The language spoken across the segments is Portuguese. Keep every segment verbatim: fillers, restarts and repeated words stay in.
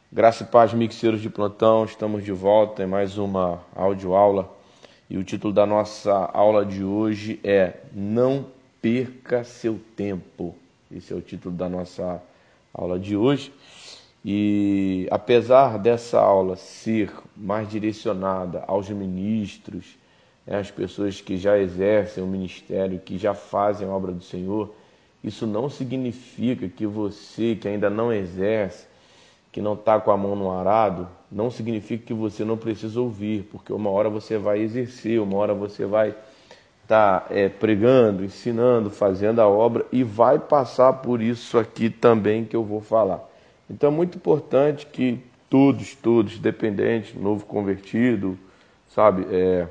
Graça e paz, mixeiros de plantão, estamos de volta em mais uma audioaula e o título da nossa aula de hoje é Não Perca Seu Tempo. Esse é o título da nossa aula de hoje e apesar dessa aula ser mais direcionada aos ministros, né, às pessoas que já exercem o ministério, que já fazem a obra do Senhor, isso não significa que você que ainda não exerce, que não está com a mão no arado, não significa que você não precisa ouvir, porque uma hora você vai exercer, uma hora você vai estar tá, é, pregando, ensinando, fazendo a obra e vai passar por isso aqui também que eu vou falar. Então é muito importante que todos, todos, dependentes, novo convertido, sabe, é,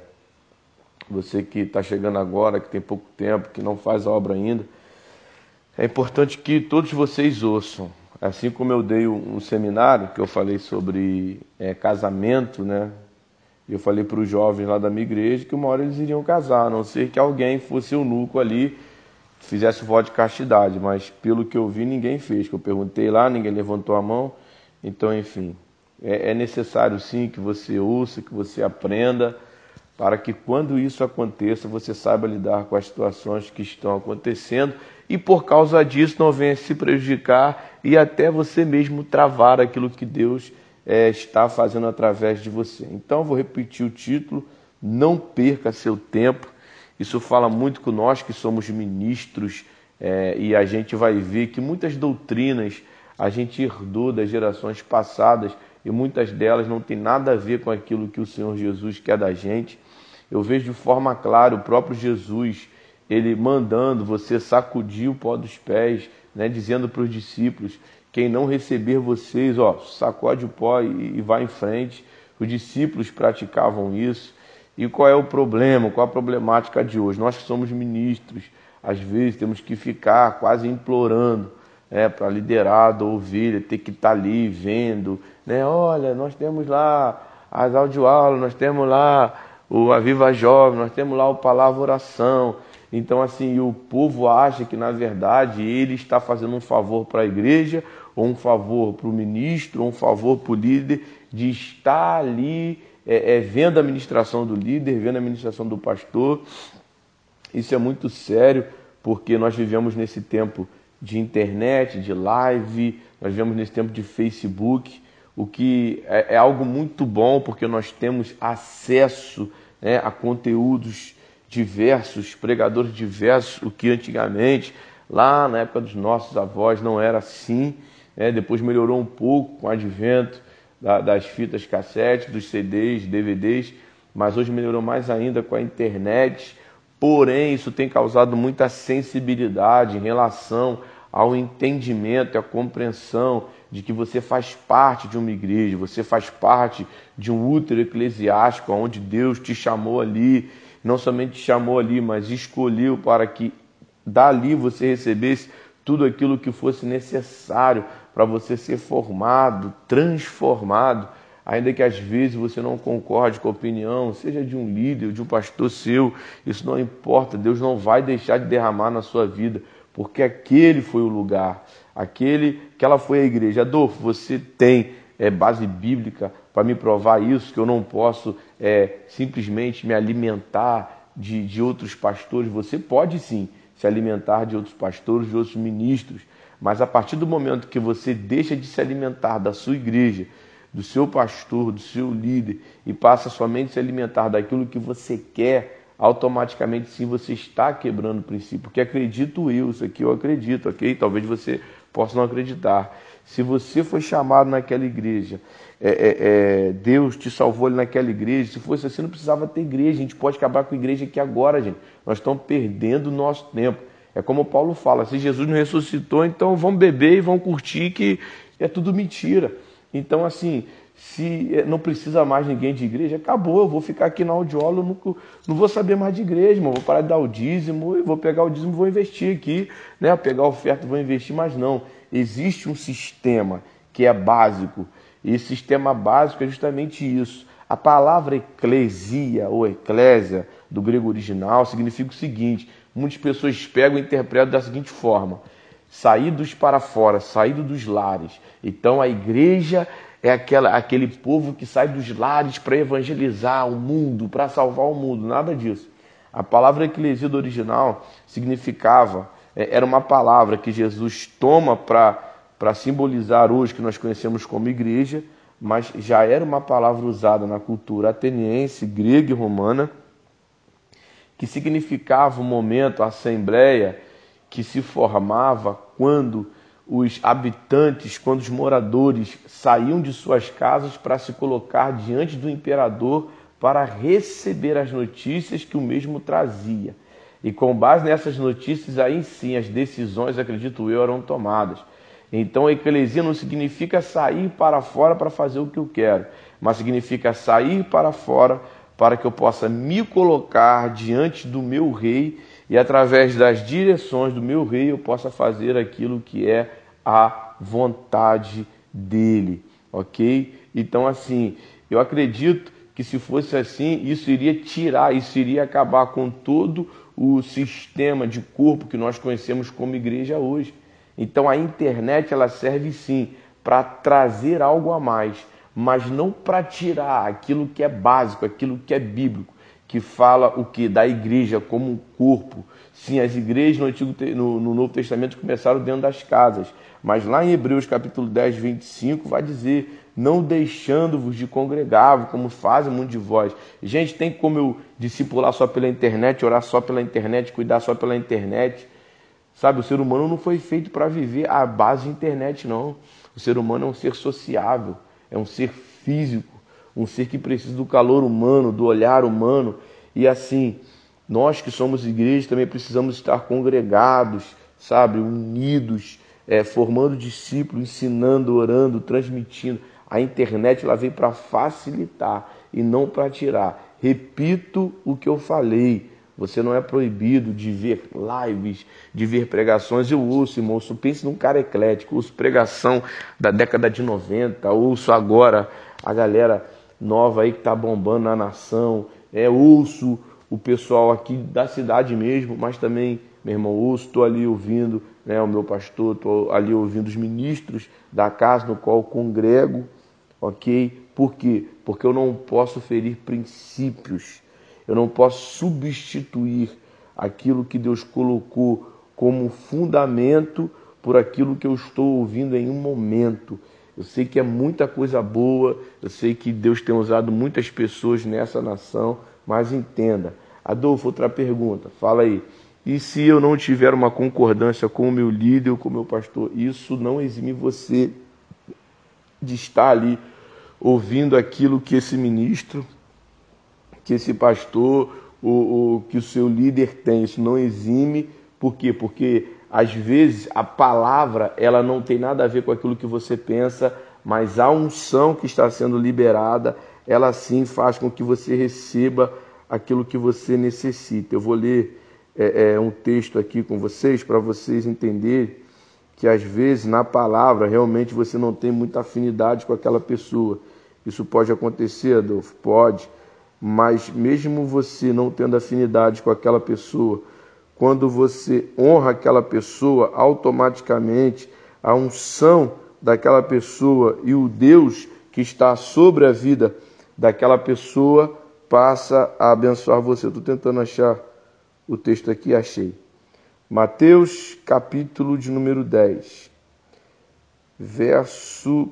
você que está chegando agora, que tem pouco tempo, que não faz a obra ainda, é importante que todos vocês ouçam. Assim como eu dei um seminário que eu falei sobre é, casamento, né? Eu falei para os jovens lá da minha igreja que uma hora eles iriam casar, a não ser que alguém fosse eunuco ali, fizesse voto de castidade, mas pelo que eu vi ninguém fez, que eu perguntei lá, ninguém levantou a mão, então enfim, é, é necessário sim que você ouça, que você aprenda, para que quando isso aconteça, você saiba lidar com as situações que estão acontecendo e por causa disso não venha se prejudicar e até você mesmo travar aquilo que Deus é, está fazendo através de você. Então eu vou repetir o título, Não Perca Seu Tempo. Isso fala muito com nós que somos ministros é, e a gente vai ver que muitas doutrinas a gente herdou das gerações passadas e muitas delas não tem nada a ver com aquilo que o Senhor Jesus quer da gente. Eu vejo de forma clara o próprio Jesus, ele mandando você sacudir o pó dos pés, né, dizendo para os discípulos, quem não receber vocês, ó, sacode o pó e, e vai em frente. Os discípulos praticavam isso. E qual é o problema, qual a problemática de hoje? Nós que somos ministros, às vezes temos que ficar quase implorando, né, para liderar a ovelha, ter que estar ali vendo, né, olha, nós temos lá as audioaulas, nós temos lá o Aviva Jovem, nós temos lá o Palavra Oração. Então, assim, o povo acha que, na verdade, ele está fazendo um favor para a igreja, ou um favor para o ministro, ou um favor para o líder, de estar ali é, é, vendo a ministração do líder, vendo a ministração do pastor. Isso é muito sério, porque nós vivemos nesse tempo de internet, de live, nós vivemos nesse tempo de Facebook, o que é, é algo muito bom, porque nós temos acesso, né, a conteúdos diversos, pregadores diversos, o que antigamente, lá na época dos nossos avós, não era assim, né? Depois melhorou um pouco com o advento da, das fitas cassete, dos C Ds, D V Ds, mas hoje melhorou mais ainda com a internet. Porém, isso tem causado muita sensibilidade em relação ao entendimento e à compreensão de que você faz parte de uma igreja, você faz parte de um útero eclesiástico, onde Deus te chamou ali, não somente te chamou ali, mas escolheu para que dali você recebesse tudo aquilo que fosse necessário para você ser formado, transformado, ainda que às vezes você não concorde com a opinião, seja de um líder, de um pastor seu, isso não importa, Deus não vai deixar de derramar na sua vida, porque aquele foi o lugar, aquele, aquela foi a igreja. Adolfo, você tem é, base bíblica para me provar isso, que eu não posso é, simplesmente me alimentar de, de outros pastores? Você pode sim se alimentar de outros pastores, de outros ministros, mas a partir do momento que você deixa de se alimentar da sua igreja, do seu pastor, do seu líder, e passa somente a se alimentar daquilo que você quer, automaticamente sim você está quebrando o princípio, porque acredito eu, isso aqui eu acredito, ok? Talvez você possa não acreditar. Se você foi chamado naquela igreja, é, é, é, Deus te salvou ali naquela igreja, se fosse assim não precisava ter igreja, a gente pode acabar com a igreja aqui agora, gente. Nós estamos perdendo o nosso tempo. É como Paulo fala, se Jesus não ressuscitou, então vamos beber e vamos curtir, que é tudo mentira. Então, assim, se não precisa mais ninguém de igreja, acabou, eu vou ficar aqui na audiola, eu não, não vou saber mais de igreja, irmão, vou parar de dar o dízimo, eu vou pegar o dízimo e vou investir aqui, né? Vou pegar a oferta e vou investir, mas não. Existe um sistema que é básico, e esse sistema básico é justamente isso. A palavra eclesia ou eclésia, do grego original, significa o seguinte: muitas pessoas pegam e interpretam da seguinte forma: saídos para fora, saído dos lares. Então a igreja é aquela, aquele povo que sai dos lares para evangelizar o mundo, para salvar o mundo, nada disso. A palavra eclesia do original significava, era uma palavra que Jesus toma para simbolizar hoje que nós conhecemos como igreja, mas já era uma palavra usada na cultura ateniense, grega e romana, que significava um momento, a assembleia que se formava quando os habitantes, quando os moradores saíam de suas casas para se colocar diante do imperador para receber as notícias que o mesmo trazia. E com base nessas notícias, aí sim, as decisões, acredito eu, eram tomadas. Então a eclesia não significa sair para fora para fazer o que eu quero, mas significa sair para fora para que eu possa me colocar diante do meu rei e através das direções do meu rei eu possa fazer aquilo que é a vontade dele, ok? Então assim, eu acredito que se fosse assim, isso iria tirar, isso iria acabar com todo o sistema de corpo que nós conhecemos como igreja hoje. Então a internet ela serve sim para trazer algo a mais, mas não para tirar aquilo que é básico, aquilo que é bíblico, que fala o que? Da igreja como um corpo. Sim, as igrejas no, Antigo, no, no Novo Testamento começaram dentro das casas, mas lá em Hebreus capítulo dez, vinte e cinco, vai dizer, não deixando-vos de congregar, como fazem muitos de vós. Gente, tem como eu discipular só pela internet, orar só pela internet, cuidar só pela internet? Sabe, o ser humano não foi feito para viver à base de internet, não. O ser humano é um ser sociável, é um ser físico, um ser que precisa do calor humano, do olhar humano. E assim, nós que somos igreja também precisamos estar congregados, sabe, unidos, é, formando discípulos, ensinando, orando, transmitindo. A internet ela veio para facilitar e não para tirar. Repito o que eu falei. Você não é proibido de ver lives, de ver pregações. Eu ouço, irmão, ouço, pense num cara eclético, ouço pregação da década de noventa, ouço agora a galera nova aí que está bombando na nação, é, ouço o pessoal aqui da cidade mesmo, mas também, meu irmão, ouço, estou ali ouvindo, né, o meu pastor, estou ali ouvindo os ministros da casa no qual eu congrego, ok? Por quê? Porque eu não posso ferir princípios. Eu não posso substituir aquilo que Deus colocou como fundamento por aquilo que eu estou ouvindo em um momento. Eu sei que é muita coisa boa, eu sei que Deus tem usado muitas pessoas nessa nação, mas entenda. Adolfo, outra pergunta, fala aí. E se eu não tiver uma concordância com o meu líder ou com o meu pastor, isso não exime você de estar ali ouvindo aquilo que esse ministro, que esse pastor, o, o, que o seu líder tem. Isso não exime. Por quê? Porque, às vezes, a palavra ela não tem nada a ver com aquilo que você pensa, mas a unção que está sendo liberada, ela sim faz com que você receba aquilo que você necessita. Eu vou ler é, é, um texto aqui com vocês, para vocês entenderem que, às vezes, na palavra, realmente você não tem muita afinidade com aquela pessoa. Isso pode acontecer, Adolfo? Pode. Mas mesmo você não tendo afinidade com aquela pessoa, quando você honra aquela pessoa, automaticamente a unção daquela pessoa e o Deus que está sobre a vida daquela pessoa passa a abençoar você. Estou tentando achar o texto aqui, achei. Mateus capítulo de número dez, verso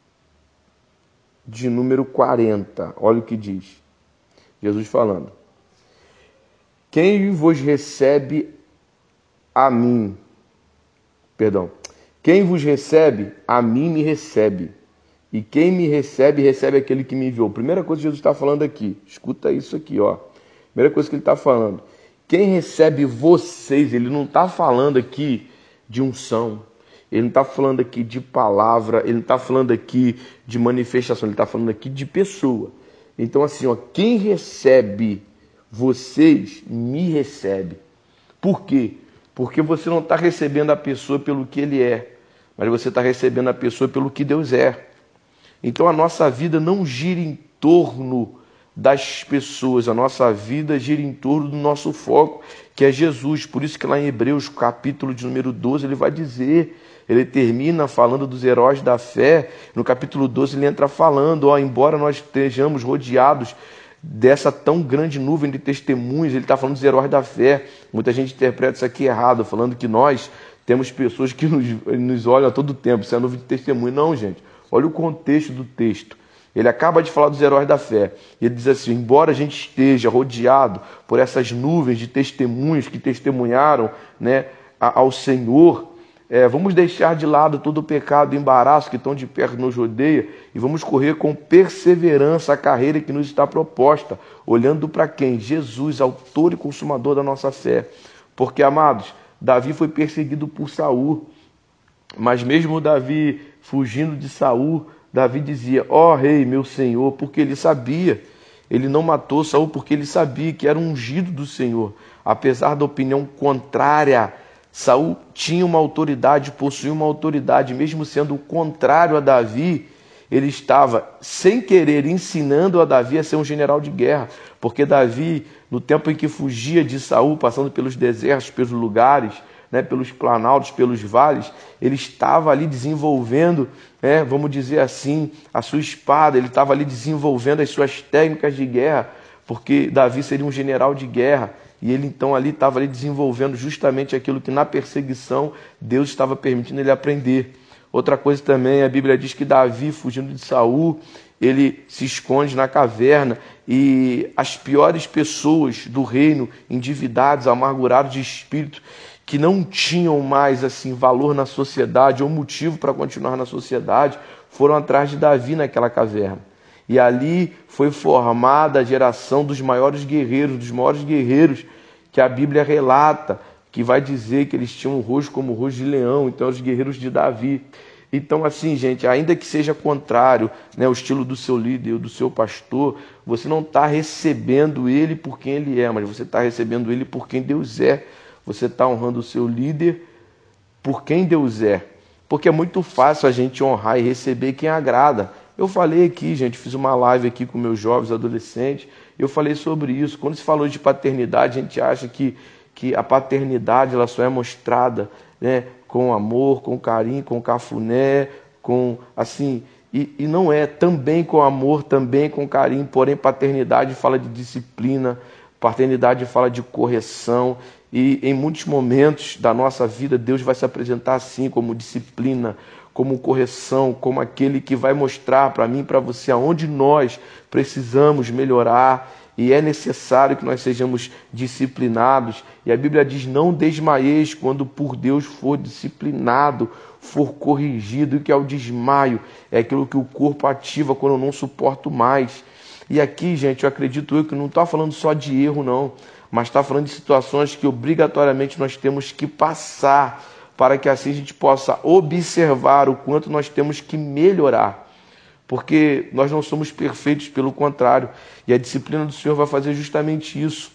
de número quarenta. Olha o que diz. Jesus falando, quem vos recebe a mim, perdão, quem vos recebe, a mim me recebe, e quem me recebe, recebe aquele que me enviou. Primeira coisa que Jesus está falando aqui, escuta isso aqui, ó. Primeira coisa que ele está falando, quem recebe vocês, ele não está falando aqui de unção, ele não está falando aqui de palavra, ele não está falando aqui de manifestação, ele está falando aqui de pessoa. Então assim, ó, quem recebe vocês, me recebe. Por quê? Porque você não está recebendo a pessoa pelo que ele é, mas você está recebendo a pessoa pelo que Deus é. Então a nossa vida não gira em torno das pessoas, a nossa vida gira em torno do nosso foco, que é Jesus. Por isso que lá em Hebreus, capítulo de número doze, ele vai dizer, ele termina falando dos heróis da fé. No capítulo doze ele entra falando, ó, embora nós estejamos rodeados dessa tão grande nuvem de testemunhos, ele está falando dos heróis da fé. Muita gente interpreta isso aqui errado, falando que nós temos pessoas que nos, nos olham a todo tempo, isso é a nuvem de testemunho. Não, gente, olha o contexto do texto. Ele acaba de falar dos heróis da fé. E ele diz assim, embora a gente esteja rodeado por essas nuvens de testemunhos que testemunharam, né, ao Senhor, é, vamos deixar de lado todo o pecado e embaraço que tão de perto nos rodeia e vamos correr com perseverança a carreira que nos está proposta, olhando para quem? Jesus, autor e consumador da nossa fé. Porque, amados, Davi foi perseguido por Saul, mas mesmo Davi fugindo de Saul, Davi dizia, ó rei, meu Senhor, porque ele sabia, ele não matou Saul porque ele sabia que era ungido do Senhor. Apesar da opinião contrária, Saul tinha uma autoridade, possuía uma autoridade, mesmo sendo o contrário a Davi, ele estava, sem querer, ensinando a Davi a ser um general de guerra, porque Davi, no tempo em que fugia de Saul, passando pelos desertos, pelos lugares, né, pelos planaltos, pelos vales, ele estava ali desenvolvendo, né, vamos dizer assim, a sua espada, ele estava ali desenvolvendo as suas técnicas de guerra, porque Davi seria um general de guerra, e ele então ali estava ali desenvolvendo justamente aquilo que na perseguição Deus estava permitindo ele aprender. Outra coisa também, a Bíblia diz que Davi, fugindo de Saul, ele se esconde na caverna e as piores pessoas do reino, endividados, amargurados de espírito, que não tinham mais assim valor na sociedade ou motivo para continuar na sociedade, foram atrás de Davi naquela caverna. E ali foi formada a geração dos maiores guerreiros, dos maiores guerreiros que a Bíblia relata, que vai dizer que eles tinham um rosto como o rosto de leão, então os guerreiros de Davi. Então assim, gente, ainda que seja contrário, né, o estilo do seu líder ou do seu pastor, você não está recebendo ele por quem ele é, mas você está recebendo ele por quem Deus é. Você está honrando o seu líder por quem Deus é. Porque é muito fácil a gente honrar e receber quem agrada. Eu falei aqui, gente, fiz uma live aqui com meus jovens adolescentes, eu falei sobre isso. Quando se falou de paternidade, a gente acha que, que a paternidade ela só é mostrada, né, com amor, com carinho, com cafuné, com assim, e, e não é, também com amor, também com carinho, porém paternidade fala de disciplina, paternidade fala de correção, e em muitos momentos da nossa vida Deus vai se apresentar assim, como disciplina, como correção, como aquele que vai mostrar para mim e para você aonde nós precisamos melhorar e é necessário que nós sejamos disciplinados. E a Bíblia diz, não desmaieis quando por Deus for disciplinado, for corrigido, e que é o desmaio, é aquilo que o corpo ativa quando eu não suporto mais. E aqui, gente, eu acredito eu que não está falando só de erro, não, mas está falando de situações que obrigatoriamente nós temos que passar, para que assim a gente possa observar o quanto nós temos que melhorar. Porque nós não somos perfeitos, pelo contrário. E a disciplina do Senhor vai fazer justamente isso.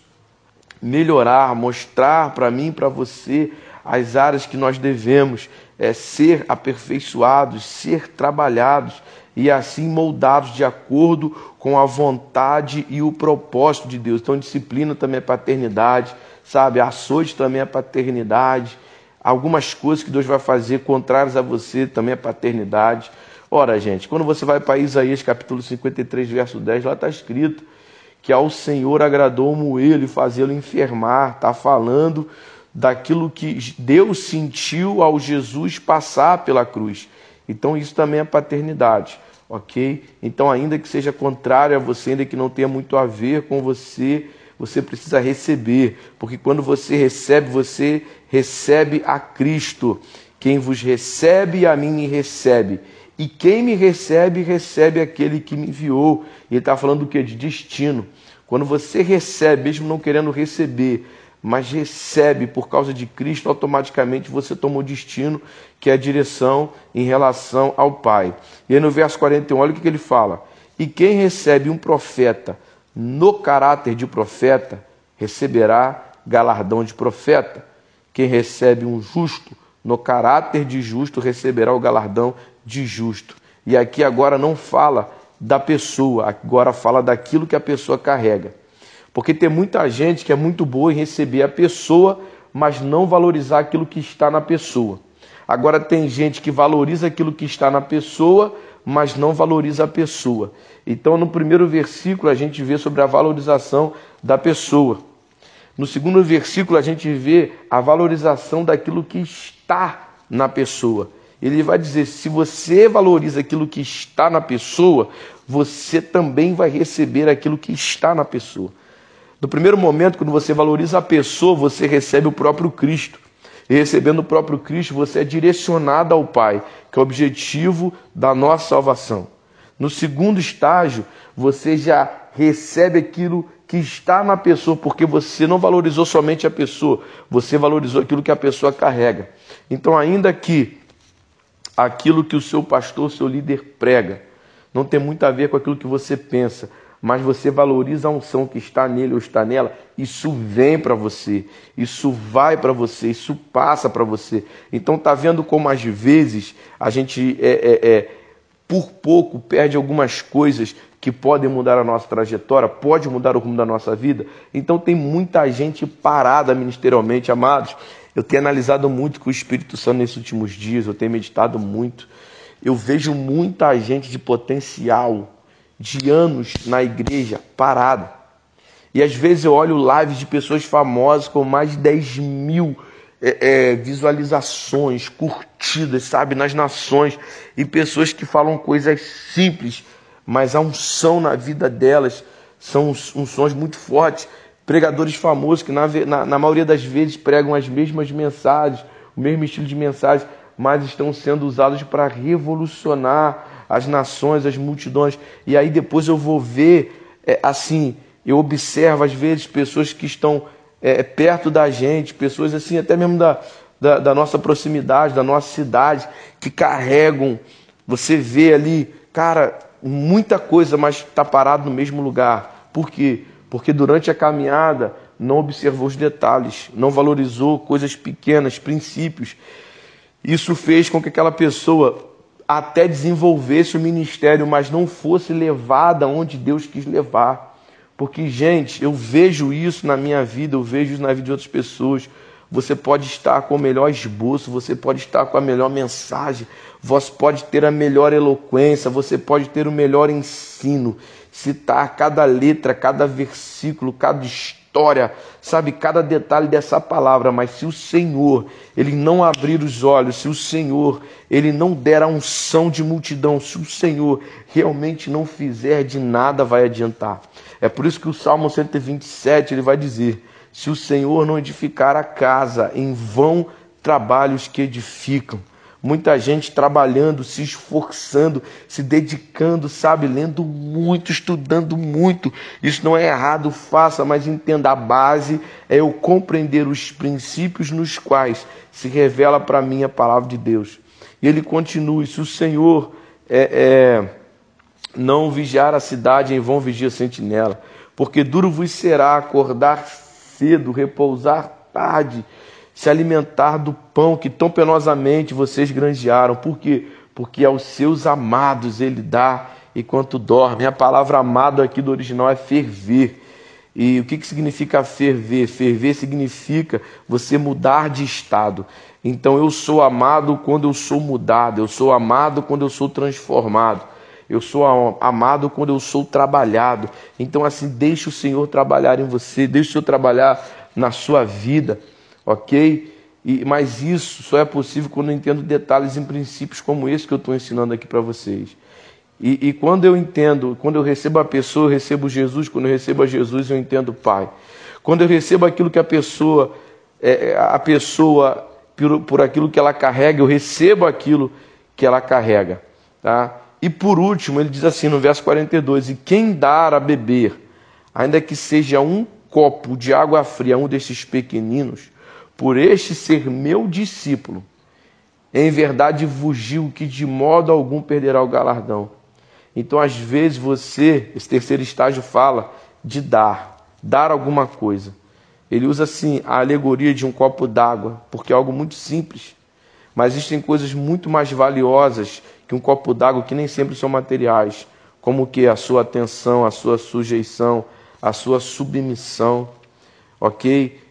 Melhorar, mostrar para mim e para você as áreas que nós devemos é, ser aperfeiçoados, ser trabalhados e assim moldados de acordo com a vontade e o propósito de Deus. Então disciplina também é paternidade, sabe? Açoite também é paternidade. Algumas coisas que Deus vai fazer contrárias a você também é paternidade. Ora, gente, quando você vai para Isaías capítulo cinquenta e três, verso dez, lá está escrito que ao Senhor agradou moê-lo e fazê-lo enfermar. Está falando daquilo que Deus sentiu ao Jesus passar pela cruz. Então isso também é paternidade, ok? Então ainda que seja contrário a você, ainda que não tenha muito a ver com você, você precisa receber, porque quando você recebe, você recebe a Cristo. Quem vos recebe, a mim me recebe. E quem me recebe, recebe aquele que me enviou. E ele está falando do quê? De destino. Quando você recebe, mesmo não querendo receber, mas recebe por causa de Cristo, automaticamente você toma o destino, que é a direção em relação ao Pai. E aí no verso quarenta e um, olha o que ele fala. E quem recebe um profeta no caráter de profeta, receberá galardão de profeta. Quem recebe um justo no caráter de justo, receberá o galardão de justo. E aqui agora não fala da pessoa, agora fala daquilo que a pessoa carrega. Porque tem muita gente que é muito boa em receber a pessoa, mas não valorizar aquilo que está na pessoa. Agora tem gente que valoriza aquilo que está na pessoa, mas não valoriza a pessoa. Então no primeiro versículo a gente vê sobre a valorização da pessoa. No segundo versículo a gente vê a valorização daquilo que está na pessoa. Ele vai dizer, se você valoriza aquilo que está na pessoa, você também vai receber aquilo que está na pessoa. No primeiro momento, quando você valoriza a pessoa, você recebe o próprio Cristo. E recebendo o próprio Cristo, você é direcionado ao Pai, que é o objetivo da nossa salvação. No segundo estágio, você já recebe aquilo que está na pessoa, porque você não valorizou somente a pessoa, você valorizou aquilo que a pessoa carrega. Então, ainda que aquilo que o seu pastor, o seu líder prega, não tem muito a ver com aquilo que você pensa, mas você valoriza a unção que está nele ou está nela, isso vem para você, isso vai para você, isso passa para você. Então tá vendo como às vezes a gente, é, é, é, por pouco, perde algumas coisas que podem mudar a nossa trajetória, pode mudar o rumo da nossa vida. Então tem muita gente parada ministerialmente, amados. Eu tenho analisado muito com o Espírito Santo nesses últimos dias, eu tenho meditado muito. Eu vejo muita gente de potencial, de anos na igreja, parada. E às vezes eu olho lives de pessoas famosas com mais de dez mil é, é, visualizações, curtidas, sabe, nas nações. E pessoas que falam coisas simples, mas a unção na vida delas são unções muito fortes. Pregadores famosos que na, na, na maioria das vezes pregam as mesmas mensagens, o mesmo estilo de mensagem, mas estão sendo usados para revolucionar as nações, as multidões. E aí depois eu vou ver, é, assim, eu observo às vezes pessoas que estão é, perto da gente, pessoas assim, até mesmo da, da, da nossa proximidade, da nossa cidade, que carregam, você vê ali, cara, muita coisa, mas está parado no mesmo lugar. Por quê? Porque durante a caminhada não observou os detalhes, não valorizou coisas pequenas, princípios. Isso fez com que aquela pessoa até desenvolvesse o ministério, mas não fosse levada onde Deus quis levar. Porque, gente, eu vejo isso na minha vida, eu vejo isso na vida de outras pessoas. Você pode estar com o melhor esboço, você pode estar com a melhor mensagem, você pode ter a melhor eloquência, você pode ter o melhor ensino, citar cada letra, cada versículo, cada história, sabe, cada detalhe dessa palavra, mas se o Senhor, Ele não abrir os olhos, se o Senhor, Ele não der a unção de multidão, se o Senhor realmente não fizer, de nada vai adiantar. É por isso que o Salmo cento e vinte e sete, ele vai dizer, se o Senhor não edificar a casa, em vão trabalhos que edificam. Muita gente trabalhando, se esforçando, se dedicando, sabe, lendo muito, estudando muito. Isso não é errado, faça, mas entenda, a base é eu compreender os princípios nos quais se revela para mim a palavra de Deus. E ele continua, se o Senhor é, é, não vigiar a cidade, em vão vigia a sentinela, porque duro vos será acordar cedo, repousar tarde, se alimentar do pão que tão penosamente vocês granjearam. Por quê? Porque aos seus amados ele dá enquanto dorme. A palavra amado aqui do original é ferver. E o que, que significa ferver? Ferver significa você mudar de estado. Então eu sou amado quando eu sou mudado, eu sou amado quando eu sou transformado, eu sou amado quando eu sou trabalhado. Então assim, deixe o Senhor trabalhar em você, deixe o Senhor trabalhar na sua vida. Ok? E, mas isso só é possível quando eu entendo detalhes em princípios como esse que eu estou ensinando aqui para vocês. E, e quando eu entendo, quando eu recebo a pessoa, eu recebo Jesus. Quando eu recebo a Jesus, eu entendo o Pai. Quando eu recebo aquilo que a pessoa, é, a pessoa por, por aquilo que ela carrega, eu recebo aquilo que ela carrega. Tá? E por último, ele diz assim no verso quarenta e dois, e quem dar a beber, ainda que seja um copo de água fria a um desses pequeninos, por este ser meu discípulo, em verdade vos digo que de modo algum perderá o galardão. Então, às vezes, você, esse terceiro estágio fala de dar, dar alguma coisa. Ele usa, assim, a alegoria de um copo d'água, porque é algo muito simples. Mas existem coisas muito mais valiosas que um copo d'água, que nem sempre são materiais, como que a sua atenção, a sua sujeição, a sua submissão, ok?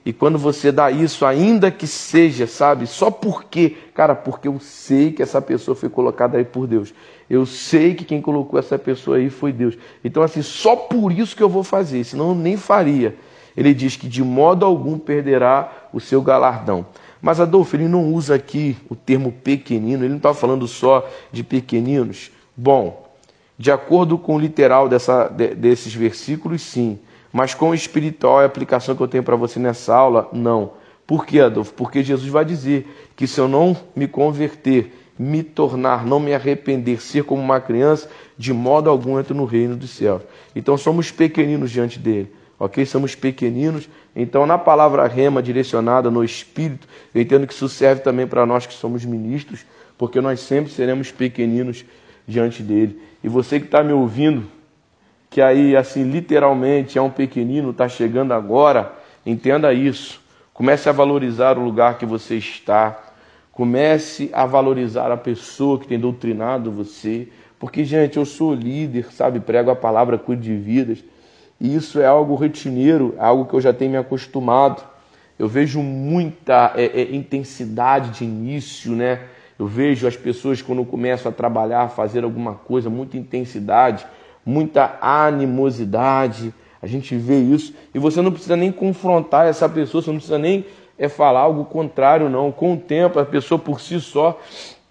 E quando você dá isso, ainda que seja, sabe, só porque, cara, porque eu sei que essa pessoa foi colocada aí por Deus. Eu sei que quem colocou essa pessoa aí foi Deus. Então, assim, só por isso que eu vou fazer, senão eu nem faria. Ele diz que de modo algum perderá o seu galardão. Mas Adolfo, ele não usa aqui o termo pequenino, ele não está falando só de pequeninos. Bom, de acordo com o literal dessa, de, desses versículos, sim. Mas com o espiritual e a aplicação que eu tenho para você nessa aula, não. Por quê, Adolfo? Porque Jesus vai dizer que se eu não me converter, me tornar, não me arrepender, ser como uma criança, de modo algum entro no reino dos céus. Então somos pequeninos diante dele, ok? Somos pequeninos. Então na palavra rema direcionada no Espírito, eu entendo que isso serve também para nós que somos ministros, porque nós sempre seremos pequeninos diante dele. E você que está me ouvindo, que aí, assim, literalmente é um pequenino, está chegando agora, entenda isso. Comece a valorizar o lugar que você está. Comece a valorizar a pessoa que tem doutrinado você. Porque, gente, eu sou líder, sabe? Prego a palavra, cuido de vidas. E isso é algo rotineiro, é algo que eu já tenho me acostumado. Eu vejo muita é, é, intensidade de início, né? Eu vejo as pessoas quando começam a trabalhar, a fazer alguma coisa, muita intensidade, muita animosidade, a gente vê isso, e você não precisa nem confrontar essa pessoa, você não precisa nem é, falar algo contrário, não. Com o tempo, a pessoa por si só,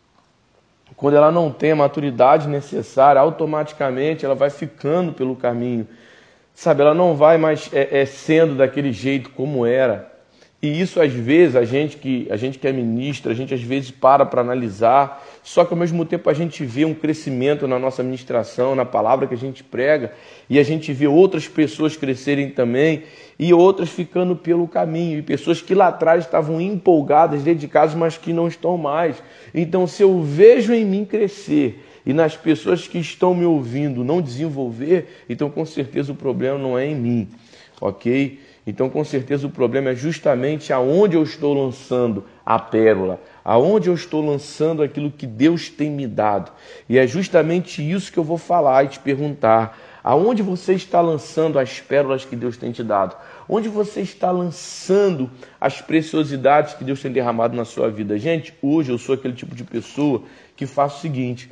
quando ela não tem a maturidade necessária, automaticamente ela vai ficando pelo caminho, sabe? Ela não vai mais é, é, sendo daquele jeito como era. E isso, às vezes, a gente que, a gente que é ministra, a gente às vezes para para analisar, só que ao mesmo tempo a gente vê um crescimento na nossa ministração, na palavra que a gente prega, e a gente vê outras pessoas crescerem também, e outras ficando pelo caminho, e pessoas que lá atrás estavam empolgadas, dedicadas, mas que não estão mais. Então, se eu vejo em mim crescer, e nas pessoas que estão me ouvindo não desenvolver, então com certeza o problema não é em mim, ok? Então, com certeza, o problema é justamente aonde eu estou lançando a pérola, aonde eu estou lançando aquilo que Deus tem me dado. E é justamente isso que eu vou falar e te perguntar. Aonde você está lançando as pérolas que Deus tem te dado? Onde você está lançando as preciosidades que Deus tem derramado na sua vida? Gente, hoje eu sou aquele tipo de pessoa que faz o seguinte,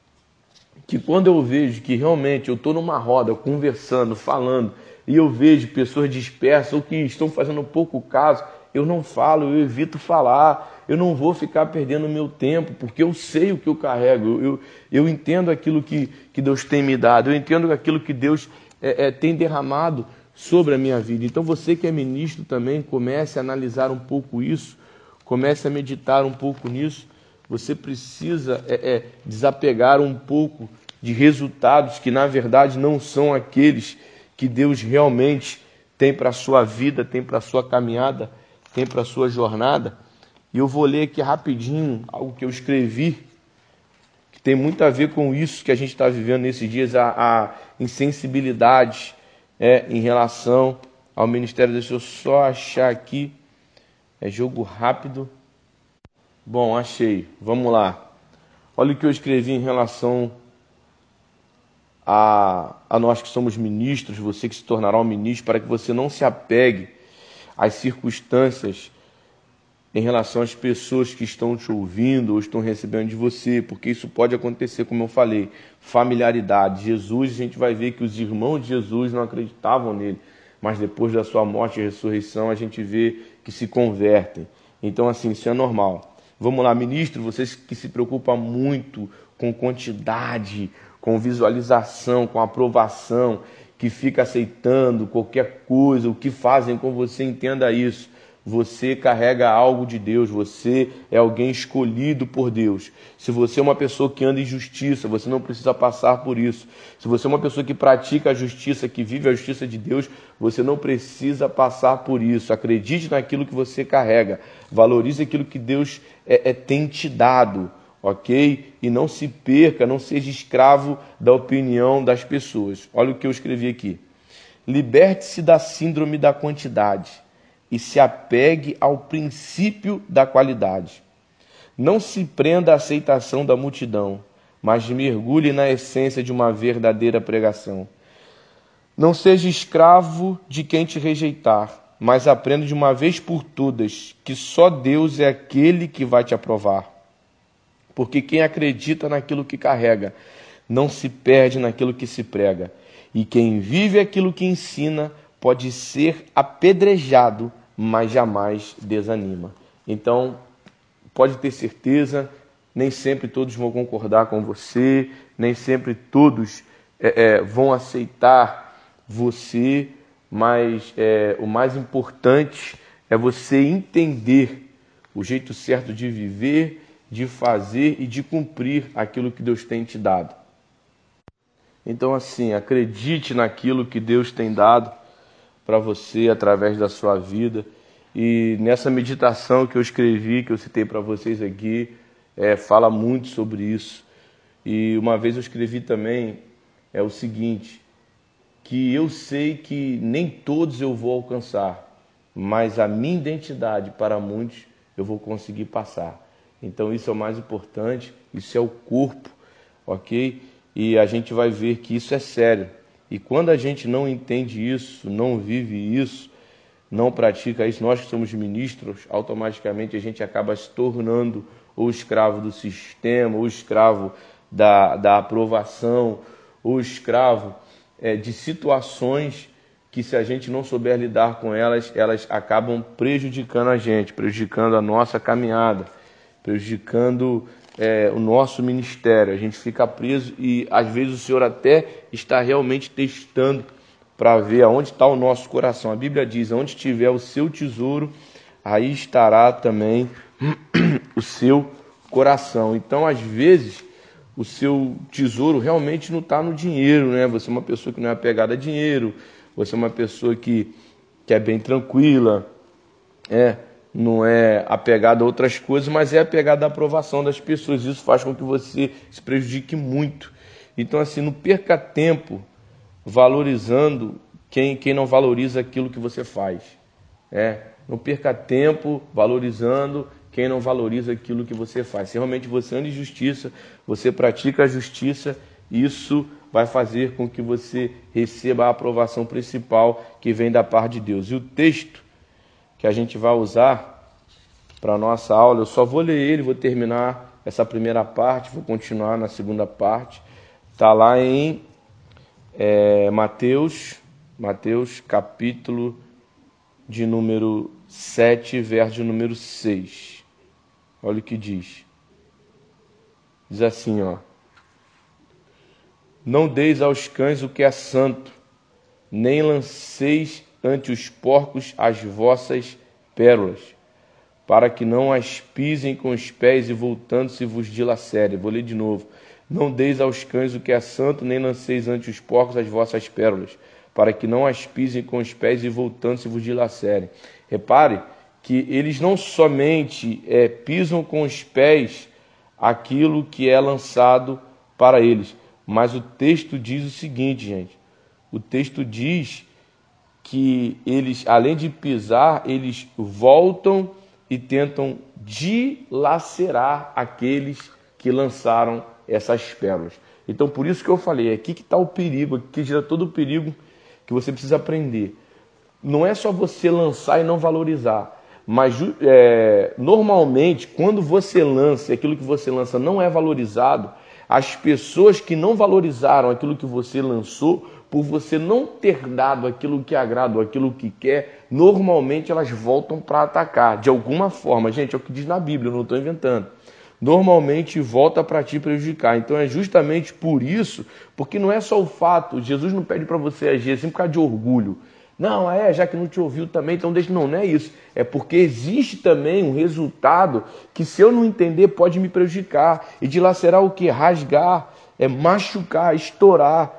que quando eu vejo que realmente eu estou numa roda, conversando, falando, e eu vejo pessoas dispersas ou que estão fazendo pouco caso, eu não falo, eu evito falar, eu não vou ficar perdendo meu tempo, porque eu sei o que eu carrego, eu, eu, eu entendo aquilo que, que Deus tem me dado, eu entendo aquilo que Deus é, é, tem derramado sobre a minha vida. Então você que é ministro também, comece a analisar um pouco isso, comece a meditar um pouco nisso. Você precisa é, é, desapegar um pouco de resultados que na verdade não são aqueles que Deus realmente tem para a sua vida, tem para a sua caminhada, tem para a sua jornada. E eu vou ler aqui rapidinho algo que eu escrevi, que tem muito a ver com isso que a gente está vivendo nesses dias, a, a insensibilidade é, em relação ao ministério. Deixa eu só achar aqui, é jogo rápido. Bom, achei, vamos lá. Olha o que eu escrevi em relação A, a nós que somos ministros, você que se tornará um ministro, para que você não se apegue às circunstâncias em relação às pessoas que estão te ouvindo ou estão recebendo de você, porque isso pode acontecer, como eu falei, familiaridade. Jesus, a gente vai ver que os irmãos de Jesus não acreditavam nele, mas depois da sua morte e ressurreição a gente vê que se convertem. Então, assim, isso é normal. Vamos lá, ministro, vocês que se preocupam muito com quantidade, com visualização, com aprovação, que fica aceitando qualquer coisa, o que fazem com você, entenda isso. Você carrega algo de Deus, você é alguém escolhido por Deus. Se você é uma pessoa que anda em justiça, você não precisa passar por isso. Se você é uma pessoa que pratica a justiça, que vive a justiça de Deus, você não precisa passar por isso. Acredite naquilo que você carrega, valorize aquilo que Deus é, é, tem te dado. Ok? E não se perca, não seja escravo da opinião das pessoas. Olha o que eu escrevi aqui. Liberte-se da síndrome da quantidade e se apegue ao princípio da qualidade. Não se prenda à aceitação da multidão, mas mergulhe na essência de uma verdadeira pregação. Não seja escravo de quem te rejeitar, mas aprenda de uma vez por todas que só Deus é aquele que vai te aprovar. Porque quem acredita naquilo que carrega, não se perde naquilo que se prega. E quem vive aquilo que ensina, pode ser apedrejado, mas jamais desanima. Então, pode ter certeza, nem sempre todos vão concordar com você, nem sempre todos é, é, vão aceitar você, mas é, o mais importante é você entender o jeito certo de viver, de fazer e de cumprir aquilo que Deus tem te dado. Então, assim, acredite naquilo que Deus tem dado para você através da sua vida. E nessa meditação que eu escrevi, que eu citei para vocês aqui, é, fala muito sobre isso. E uma vez eu escrevi também é o seguinte, que eu sei que nem todos eu vou alcançar, mas a minha identidade para muitos eu vou conseguir passar. Então isso é o mais importante, isso é o corpo, ok? E a gente vai ver que isso é sério. E quando a gente não entende isso, não vive isso, não pratica isso, nós que somos ministros, automaticamente a gente acaba se tornando ou escravo do sistema, ou escravo da, da aprovação, ou escravo é, de situações que, se a gente não souber lidar com elas, elas acabam prejudicando a gente, prejudicando a nossa caminhada, prejudicando é, o nosso ministério. A gente fica preso e às vezes o Senhor até está realmente testando para ver aonde está o nosso coração. A Bíblia diz, onde estiver o seu tesouro, aí estará também o seu coração. Então, às vezes, o seu tesouro realmente não está no dinheiro, né? Você é uma pessoa que não é apegada a dinheiro, você é uma pessoa que, que é bem tranquila, é, não é apegada a outras coisas, mas é apegada à aprovação das pessoas. Isso faz com que você se prejudique muito. Então, assim, não perca tempo valorizando quem, quem não valoriza aquilo que você faz. É, não perca tempo valorizando quem não valoriza aquilo que você faz. Se realmente você anda em justiça, você pratica a justiça, isso vai fazer com que você receba a aprovação principal que vem da parte de Deus. E o texto que a gente vai usar para a nossa aula, eu só vou ler ele, vou terminar essa primeira parte, vou continuar na segunda parte. Está lá em é, Mateus, Mateus capítulo de número sete, verso de número seis. Olha o que diz. Diz assim, ó. Não deis aos cães o que é santo, nem lanceis ante os porcos as vossas pérolas, para que não as pisem com os pés e voltando-se vos dilacerem. Vou ler de novo. Não deis aos cães o que é santo, nem lanceis ante os porcos as vossas pérolas, para que não as pisem com os pés e voltando-se vos dilacerem. Repare que eles não somente é, pisam com os pés aquilo que é lançado para eles, mas o texto diz o seguinte, gente. O texto diz que eles, além de pisar, eles voltam e tentam dilacerar aqueles que lançaram essas pérolas. Então, por isso que eu falei, é aqui que está o perigo, aqui que gira todo o perigo que você precisa aprender. Não é só você lançar e não valorizar, mas é, normalmente, quando você lança e aquilo que você lança não é valorizado, as pessoas que não valorizaram aquilo que você lançou, por você não ter dado aquilo que agrada ou aquilo que quer, normalmente elas voltam para atacar, de alguma forma. Gente, é o que diz na Bíblia, eu não estou inventando. Normalmente volta para te prejudicar. Então é justamente por isso, porque não é só o fato, Jesus não pede para você agir assim por causa de orgulho. Não, é, já que não te ouviu também, então deixa. Não, não é isso. É porque existe também um resultado que, se eu não entender, pode me prejudicar. E dilacerar o quê? Rasgar, é machucar, estourar,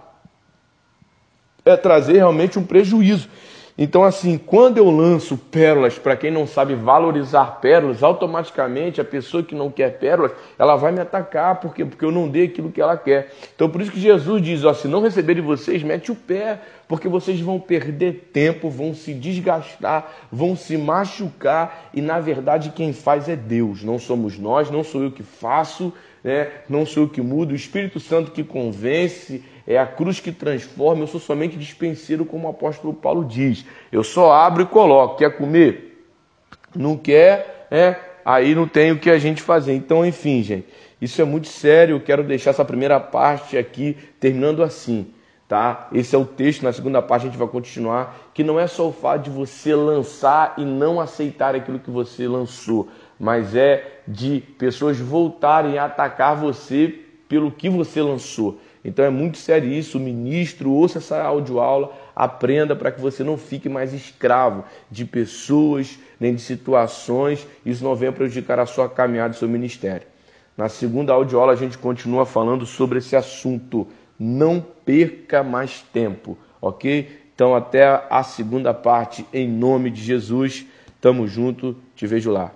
é trazer realmente um prejuízo. Então, assim, quando eu lanço pérolas, para quem não sabe valorizar pérolas, automaticamente a pessoa que não quer pérolas, ela vai me atacar, por quê? Porque eu não dei aquilo que ela quer. Então, por isso que Jesus diz, ó, se não receber de vocês, mete o pé, porque vocês vão perder tempo, vão se desgastar, vão se machucar, e na verdade quem faz é Deus, não somos nós, não sou eu que faço, né? Não sou eu que mudo, o Espírito Santo que convence, É a cruz que transforma, eu sou somente dispenseiro, como o apóstolo Paulo diz. Eu só abro e coloco. Quer comer? Não quer, é, aí não tem o que a gente fazer. Então, enfim, gente, isso é muito sério. Eu quero deixar essa primeira parte aqui terminando assim, tá? Esse é o texto. Na segunda parte a gente vai continuar, que não é só o fato de você lançar e não aceitar aquilo que você lançou, mas é de pessoas voltarem a atacar você pelo que você lançou. Então é muito sério isso. O ministro, ouça essa audioaula, aprenda para que você não fique mais escravo de pessoas, nem de situações. Isso não venha prejudicar a sua caminhada e seu ministério. Na segunda audioaula a gente continua falando sobre esse assunto. Não perca mais tempo, ok? Então até a segunda parte, em nome de Jesus. Tamo junto, te vejo lá.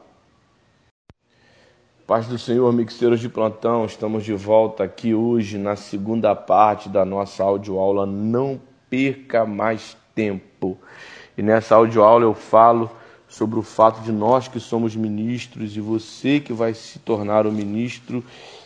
Paz do Senhor, mixeiros de plantão, estamos de volta aqui hoje na segunda parte da nossa audioaula. Não perca mais tempo. E nessa audioaula eu falo sobre o fato de nós que somos ministros e você que vai se tornar um ministro,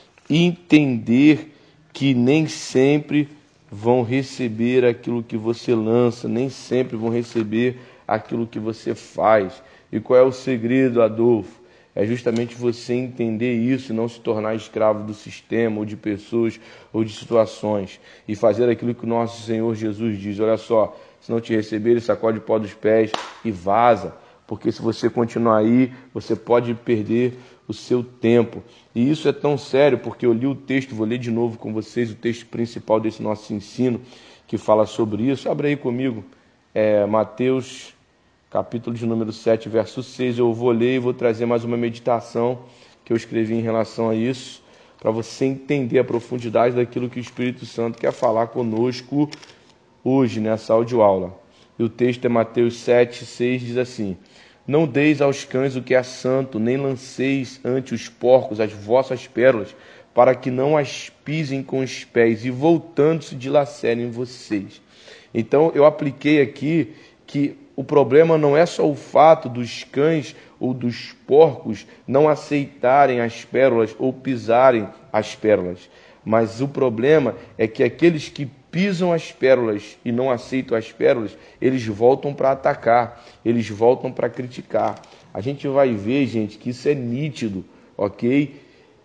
entender que nem sempre vão receber aquilo que você lança, nem sempre vão receber aquilo que você faz. E qual é o segredo, Adolfo? É justamente você entender isso e não se tornar escravo do sistema, ou de pessoas, ou de situações. E fazer aquilo que o nosso Senhor Jesus diz. Olha só, se não te receberem, sacode o pó dos pés e vaza. Porque se você continuar aí, você pode perder o seu tempo. E isso é tão sério, porque eu li o texto, vou ler de novo com vocês, o texto principal desse nosso ensino, que fala sobre isso. Abre aí comigo, é, Mateus... capítulo de número sete, verso seis, eu vou ler e vou trazer mais uma meditação que eu escrevi em relação a isso, para você entender a profundidade daquilo que o Espírito Santo quer falar conosco hoje, nessa audioaula. E o texto é Mateus sete, seis, diz assim: não deis aos cães o que é santo, nem lanceis ante os porcos as vossas pérolas, para que não as pisem com os pés, e voltando-se dilacerem vocês. Então eu apliquei aqui que o problema não é só o fato dos cães ou dos porcos não aceitarem as pérolas ou pisarem as pérolas, mas o problema é que aqueles que pisam as pérolas e não aceitam as pérolas, eles voltam para atacar, eles voltam para criticar. A gente vai ver, gente, que isso é nítido, ok?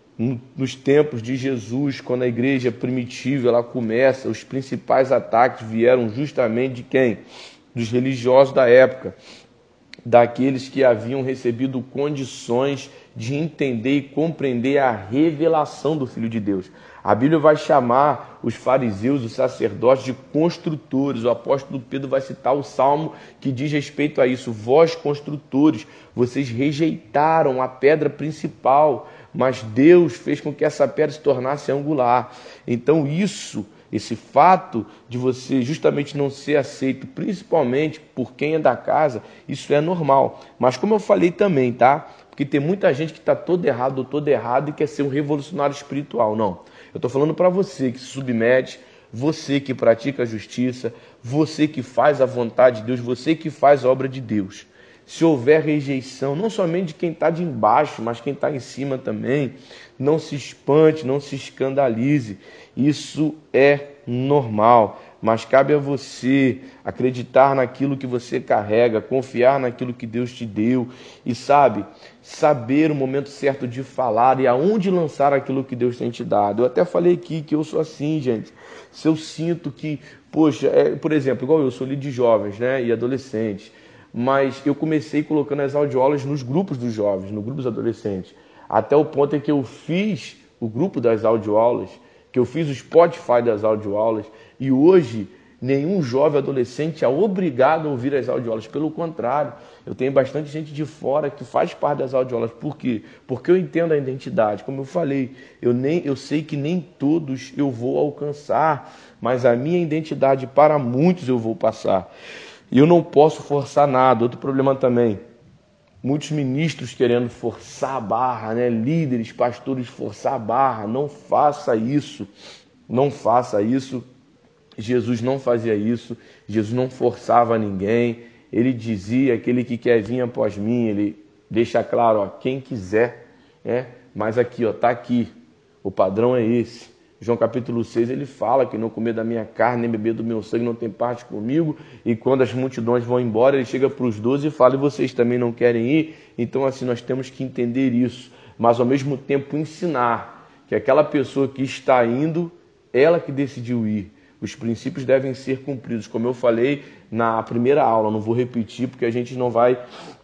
Nos tempos de Jesus, quando a igreja primitiva ela começa, os principais ataques vieram justamente de quem? Dos religiosos da época, daqueles que haviam recebido condições de entender e compreender a revelação do Filho de Deus. A Bíblia vai chamar os fariseus, os sacerdotes, de construtores. O apóstolo Pedro vai citar o salmo que diz respeito a isso. Vós, construtores, vocês rejeitaram a pedra principal, mas Deus fez com que essa pedra se tornasse angular. Então isso... esse fato de você justamente não ser aceito, principalmente por quem é da casa, isso é normal. Mas como eu falei também, tá? Porque tem muita gente que está todo errado ou todo errado e quer ser um revolucionário espiritual. Não. Eu estou falando para você que se submete, você que pratica a justiça, você que faz a vontade de Deus, você que faz a obra de Deus. Se houver rejeição, não somente de quem está de embaixo, mas quem está em cima também, não se espante, não se escandalize. Isso é normal, mas cabe a você acreditar naquilo que você carrega, confiar naquilo que Deus te deu e, sabe, saber o momento certo de falar e aonde lançar aquilo que Deus tem te dado. Eu até falei aqui que eu sou assim, gente. Se eu sinto que, poxa, é, por exemplo, igual eu sou líder de jovens, né, e adolescentes, mas eu comecei colocando as audioaulas nos grupos dos jovens, no grupo dos adolescentes, até o ponto em que eu fiz o grupo das audioaulas, que eu fiz o Spotify das audioaulas, e hoje nenhum jovem adolescente é obrigado a ouvir as audioaulas. Pelo contrário, eu tenho bastante gente de fora que faz parte das audioaulas. Por quê? Porque eu entendo a identidade. Como eu falei, eu, nem, eu sei que nem todos eu vou alcançar, mas a minha identidade para muitos eu vou passar. E eu não posso forçar nada. Outro problema também, muitos ministros querendo forçar a barra, né? Líderes, pastores forçar a barra. Não faça isso, não faça isso. Jesus não fazia isso, Jesus não forçava ninguém. Ele dizia, aquele que quer vir após mim, ele deixa claro, ó, quem quiser, né? Mas aqui, ó, tá aqui, o padrão é esse. João capítulo seis, ele fala que não comer da minha carne, nem beber do meu sangue não tem parte comigo. E quando as multidões vão embora, ele chega para os doze e fala, e vocês também não querem ir? Então assim, nós temos que entender isso, mas ao mesmo tempo ensinar que aquela pessoa que está indo, ela que decidiu ir. Os princípios devem ser cumpridos, como eu falei na primeira aula, não vou repetir porque a gente não vai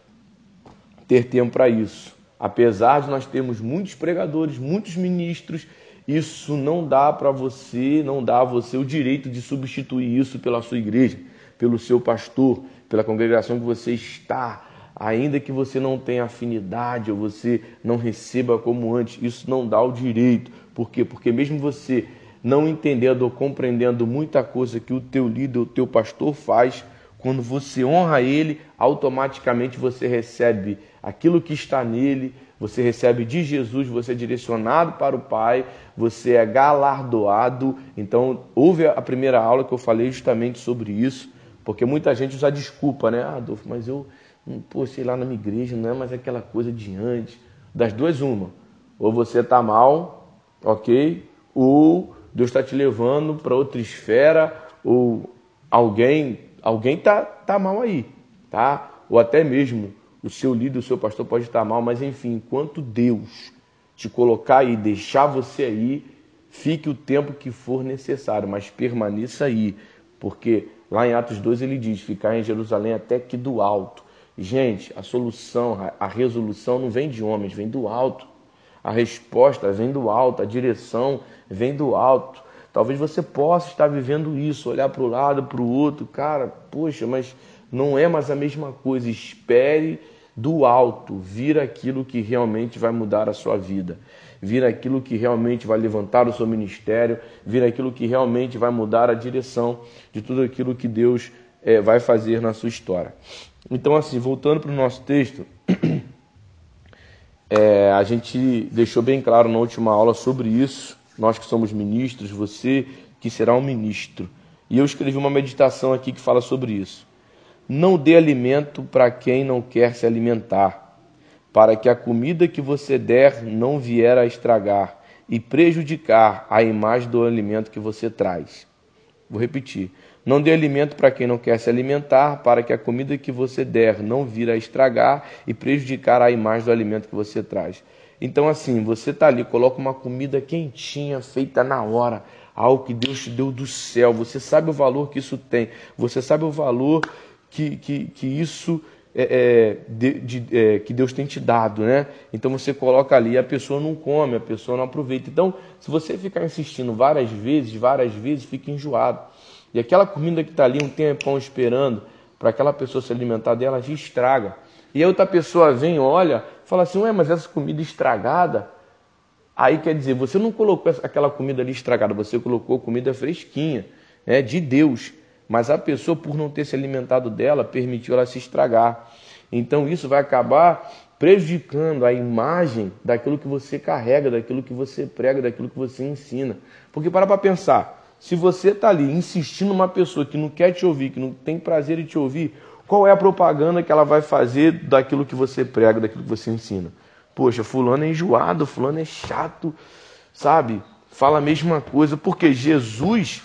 ter tempo para isso. Apesar de nós termos muitos pregadores, muitos ministros, isso não dá para você, não dá a você o direito de substituir isso pela sua igreja, pelo seu pastor, pela congregação que você está, ainda que você não tenha afinidade ou você não receba como antes, isso não dá o direito. Por quê? Porque mesmo você não entendendo ou compreendendo muita coisa que o teu líder, o teu pastor faz, quando você honra ele, automaticamente você recebe aquilo que está nele, você recebe de Jesus, você é direcionado para o Pai, você é galardoado. Então, houve a primeira aula que eu falei justamente sobre isso, porque muita gente usa desculpa, né? Ah, Adolfo, mas eu, pô, sei lá, na minha igreja não é mais aquela coisa de antes. Das duas, uma. Ou você está mal, ok? Ou Deus está te levando para outra esfera, ou alguém alguém tá, tá mal aí, tá? Ou até mesmo o seu líder, o seu pastor pode estar mal, mas enfim, enquanto Deus te colocar aí, deixar você aí, fique o tempo que for necessário, mas permaneça aí, porque lá em Atos dois ele diz, ficar em Jerusalém até que do alto. Gente, a solução, a resolução não vem de homens, vem do alto. A resposta vem do alto, a direção vem do alto. Talvez você possa estar vivendo isso, olhar para o lado, para o outro, cara, poxa, mas não é mais a mesma coisa. Espere do alto vir aquilo que realmente vai mudar a sua vida, vir aquilo que realmente vai levantar o seu ministério, vir aquilo que realmente vai mudar a direção de tudo aquilo que Deus é, vai fazer na sua história. Então, assim, voltando para o nosso texto, é, a gente deixou bem claro na última aula sobre isso. Nós que somos ministros, você que será um ministro. E eu escrevi uma meditação aqui que fala sobre isso. Não dê alimento para quem não quer se alimentar, para que a comida que você der não vier a estragar e prejudicar a imagem do alimento que você traz. Vou repetir. Não dê alimento para quem não quer se alimentar, para que a comida que você der não vir a estragar e prejudicar a imagem do alimento que você traz. Então, assim, você está ali, coloca uma comida quentinha, feita na hora, algo que Deus te deu do céu. Você sabe o valor que isso tem. Você sabe o valor que, que, que isso é, é, de, de, é, que Deus tem te dado, né? Então você coloca ali, a pessoa não come, a pessoa não aproveita. Então, se você ficar insistindo várias vezes, várias vezes, fica enjoado. E aquela comida que está ali um tempão esperando para aquela pessoa se alimentar dela, já estraga. E a outra pessoa vem, olha, fala assim, ué, mas essa comida estragada, aí quer dizer, você não colocou aquela comida ali estragada, você colocou comida fresquinha, né, de Deus, mas a pessoa, por não ter se alimentado dela, permitiu ela se estragar. Então isso vai acabar prejudicando a imagem daquilo que você carrega, daquilo que você prega, daquilo que você ensina. Porque para para pensar, se você está ali insistindo numa pessoa que não quer te ouvir, que não tem prazer em te ouvir, qual é a propaganda que ela vai fazer daquilo que você prega, daquilo que você ensina? Poxa, fulano é enjoado, fulano é chato, sabe? Fala a mesma coisa, porque Jesus,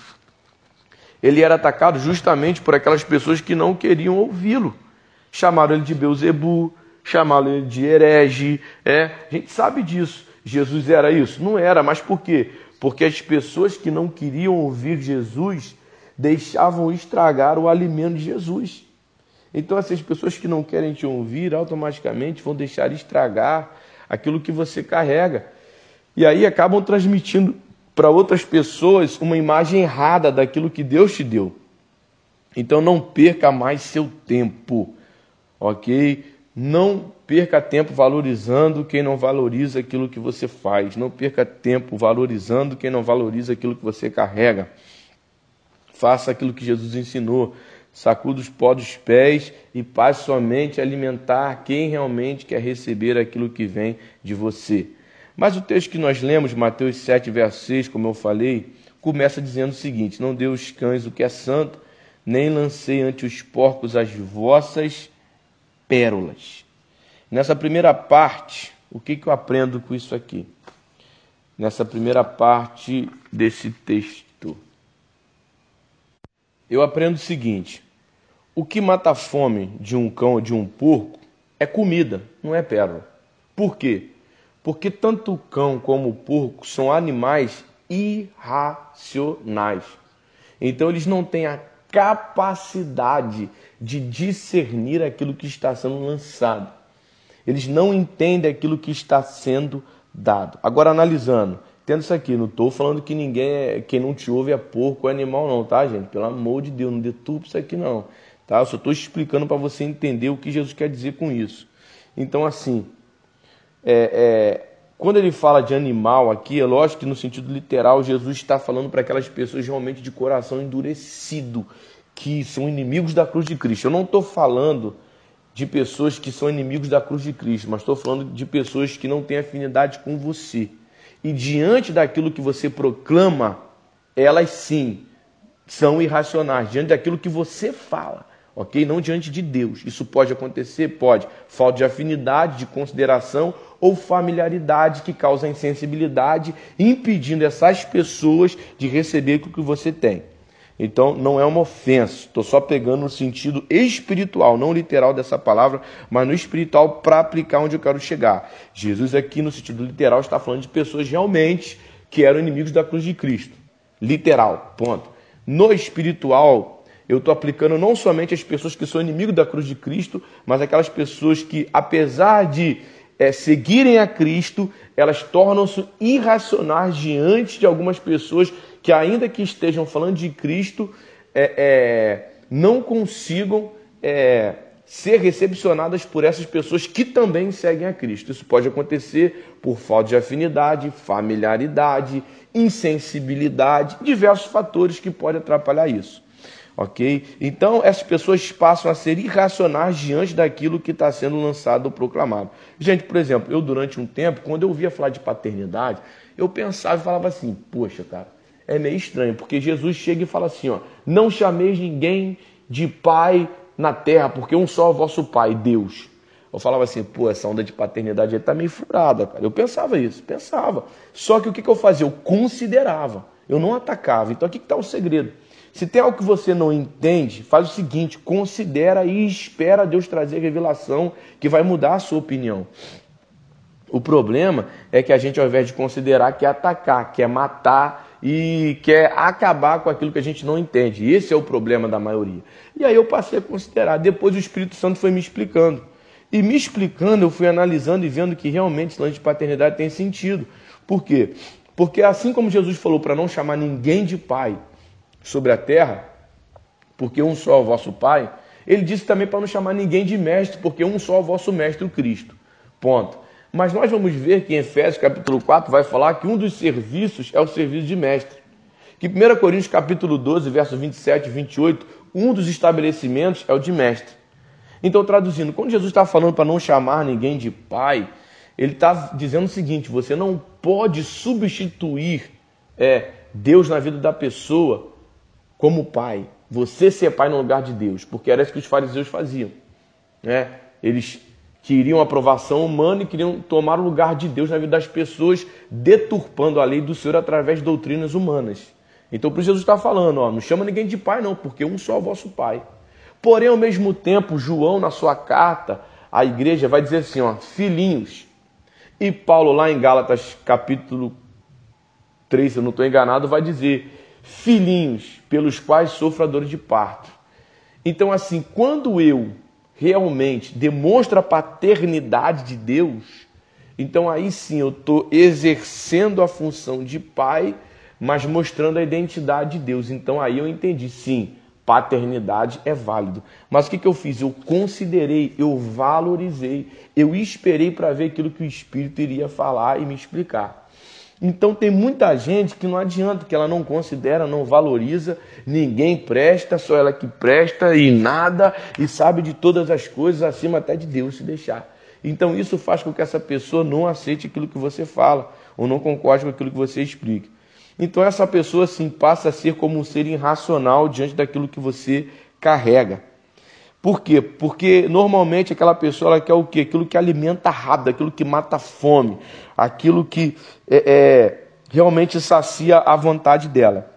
ele era atacado justamente por aquelas pessoas que não queriam ouvi-lo. Chamaram ele de Beuzebu, chamaram ele de herege, é? A gente sabe disso. Jesus era isso? Não era, mas por quê? Porque as pessoas que não queriam ouvir Jesus deixavam estragar o alimento de Jesus. Então, essas pessoas que não querem te ouvir, automaticamente vão deixar estragar aquilo que você carrega. E aí acabam transmitindo para outras pessoas uma imagem errada daquilo que Deus te deu. Então, não perca mais seu tempo, ok? Não perca tempo valorizando quem não valoriza aquilo que você faz. Não perca tempo valorizando quem não valoriza aquilo que você carrega. Faça aquilo que Jesus ensinou. Sacuda os pó dos pés e passe somente a alimentar quem realmente quer receber aquilo que vem de você. Mas o texto que nós lemos, Mateus sete, verso seis, como eu falei, começa dizendo o seguinte: não dê aos cães o que é santo, nem lancei ante os porcos as vossas pérolas. Nessa primeira parte, o que, que eu aprendo com isso aqui? nessa primeira parte desse texto. Eu aprendo o seguinte: o que mata a fome de um cão ou de um porco é comida, não é pérola. Por quê? Porque tanto o cão como o porco são animais irracionais. Então eles não têm a capacidade de discernir aquilo que está sendo lançado. Eles não entendem aquilo que está sendo dado. Agora, analisando, tendo isso aqui, não estou falando que ninguém, é, quem não te ouve é porco ou animal não, tá, gente? Pelo amor de Deus, não deturpa isso aqui não. Tá? Eu só estou explicando para você entender o que Jesus quer dizer com isso. Então, assim, é, é, quando ele fala de animal aqui, é lógico que no sentido literal, Jesus está falando para aquelas pessoas realmente de coração endurecido, que são inimigos da cruz de Cristo. Eu não estou falando de pessoas que são inimigos da cruz de Cristo, mas estou falando de pessoas que não têm afinidade com você. E diante daquilo que você proclama, elas sim são irracionais, diante daquilo que você fala, ok? Não diante de Deus. Isso pode acontecer? Pode. Falta de afinidade, de consideração ou familiaridade que causa insensibilidade, impedindo essas pessoas de receber o que você tem. Então, não é uma ofensa. Estou só pegando no sentido espiritual, não literal dessa palavra, mas no espiritual para aplicar onde eu quero chegar. Jesus aqui, no sentido literal, está falando de pessoas realmente que eram inimigos da cruz de Cristo. Literal, ponto. No espiritual, eu estou aplicando não somente as pessoas que são inimigos da cruz de Cristo, mas aquelas pessoas que, apesar de é, seguirem a Cristo, elas tornam-se irracionais diante de algumas pessoas que, ainda que estejam falando de Cristo, é, é, não consigam é, ser recepcionadas por essas pessoas que também seguem a Cristo. Isso pode acontecer por falta de afinidade, familiaridade, insensibilidade, diversos fatores que podem atrapalhar isso. Ok? Então, essas pessoas passam a ser irracionais diante daquilo que está sendo lançado ou proclamado. Gente, por exemplo, eu durante um tempo, quando eu ouvia falar de paternidade, eu pensava e falava assim, poxa, cara, é meio estranho, porque Jesus chega e fala assim, ó, não chameis ninguém de pai na terra, porque um só é o vosso pai, Deus. Eu falava assim, pô, essa onda de paternidade aí tá meio furada, cara. Eu pensava isso, pensava. Só que o que, que eu fazia? Eu considerava, eu não atacava. Então aqui que está o segredo. Se tem algo que você não entende, faz o seguinte, considera e espera Deus trazer revelação que vai mudar a sua opinião. O problema é que a gente, ao invés de considerar, quer atacar, quer matar e quer acabar com aquilo que a gente não entende. E esse é o problema da maioria. E aí eu passei a considerar. Depois o Espírito Santo foi me explicando. E me explicando, eu fui analisando e vendo que realmente esse lance de paternidade tem sentido. Por quê? Porque assim como Jesus falou para não chamar ninguém de pai sobre a terra, porque um só é o vosso pai, ele disse também para não chamar ninguém de mestre, porque um só é o vosso mestre, o Cristo. Ponto. Mas nós vamos ver que em Efésios capítulo quatro vai falar que um dos serviços é o serviço de mestre. Que em primeira Coríntios capítulo doze, versos vinte e sete e vinte e oito, um dos estabelecimentos é o de mestre. Então, traduzindo, quando Jesus está falando para não chamar ninguém de pai, ele está dizendo o seguinte, você não pode substituir é, Deus na vida da pessoa como pai. Você ser pai no lugar de Deus, porque era isso que os fariseus faziam. Né? Eles queriam aprovação humana e queriam tomar o lugar de Deus na vida das pessoas, deturpando a lei do Senhor através de doutrinas humanas. Então, por isso Jesus está falando, ó, não chama ninguém de pai não, porque um só é o vosso pai. Porém, ao mesmo tempo, João, na sua carta à igreja, vai dizer assim, ó, filhinhos. E Paulo, lá em Gálatas, capítulo três, se eu não estou enganado, vai dizer, filhinhos, pelos quais sofro a dor de parto. Então, assim, quando eu realmente demonstro a paternidade de Deus, então aí sim eu estou exercendo a função de pai, mas mostrando a identidade de Deus. Então aí eu entendi, sim, paternidade é válido. Mas o que, que eu fiz? Eu considerei, eu valorizei, eu esperei para ver aquilo que o Espírito iria falar e me explicar. Então tem muita gente que não adianta, que ela não considera, não valoriza, ninguém presta, só ela que presta e nada, e sabe de todas as coisas, acima até de Deus se deixar. Então isso faz com que essa pessoa não aceite aquilo que você fala, ou não concorde com aquilo que você explica. Então essa pessoa assim passa a ser como um ser irracional diante daquilo que você carrega. Por quê? Porque normalmente aquela pessoa ela quer o quê? Aquilo que alimenta rápido, aquilo que mata a fome, aquilo que é, é, realmente sacia a vontade dela.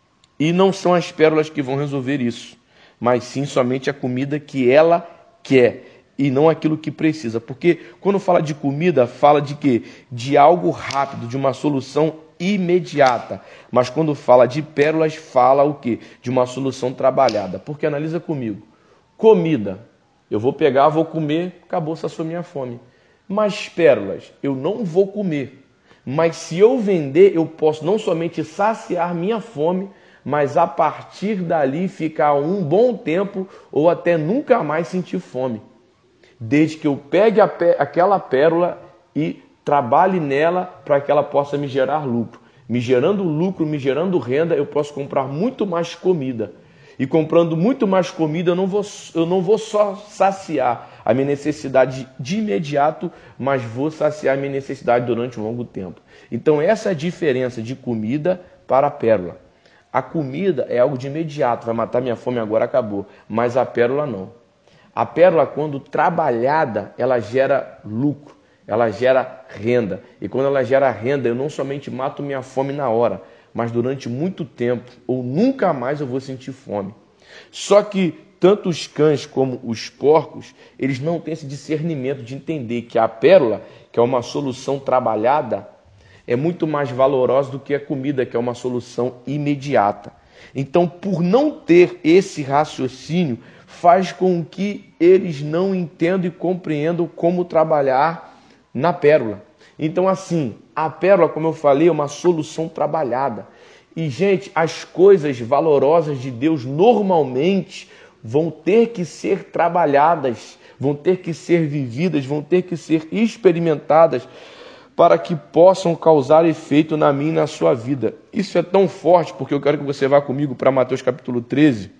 E não são as pérolas que vão resolver isso, mas sim somente a comida que ela quer e não aquilo que precisa. Porque quando fala de comida, fala de quê? De algo rápido, de uma solução imediata. Mas quando fala de pérolas, fala o quê? De uma solução trabalhada. Porque analisa comigo. Comida, eu vou pegar, vou comer, acabou, saciou minha fome. Mas pérolas, eu não vou comer. Mas se eu vender, eu posso não somente saciar minha fome, mas a partir dali ficar um bom tempo ou até nunca mais sentir fome. Desde que eu pegue a pé, aquela pérola e trabalhe nela para que ela possa me gerar lucro. Me gerando lucro, me gerando renda, eu posso comprar muito mais comida. E comprando muito mais comida, eu não vou, eu não vou só saciar a minha necessidade de imediato, mas vou saciar a minha necessidade durante um longo tempo. Então essa é a diferença de comida para a pérola. A comida é algo de imediato, vai matar minha fome agora, acabou. Mas a pérola não. A pérola, quando trabalhada, ela gera lucro, ela gera renda. E quando ela gera renda, eu não somente mato minha fome na hora, mas durante muito tempo, ou nunca mais eu vou sentir fome. Só que tanto os cães como os porcos, eles não têm esse discernimento de entender que a pérola, que é uma solução trabalhada, é muito mais valorosa do que a comida, que é uma solução imediata. Então, por não ter esse raciocínio, faz com que eles não entendam e compreendam como trabalhar na pérola. Então, assim, a pérola, como eu falei, é uma solução trabalhada. E, gente, as coisas valorosas de Deus normalmente vão ter que ser trabalhadas, vão ter que ser vividas, vão ter que ser experimentadas para que possam causar efeito na minha e na sua vida. Isso é tão forte, porque eu quero que você vá comigo para Mateus capítulo treze,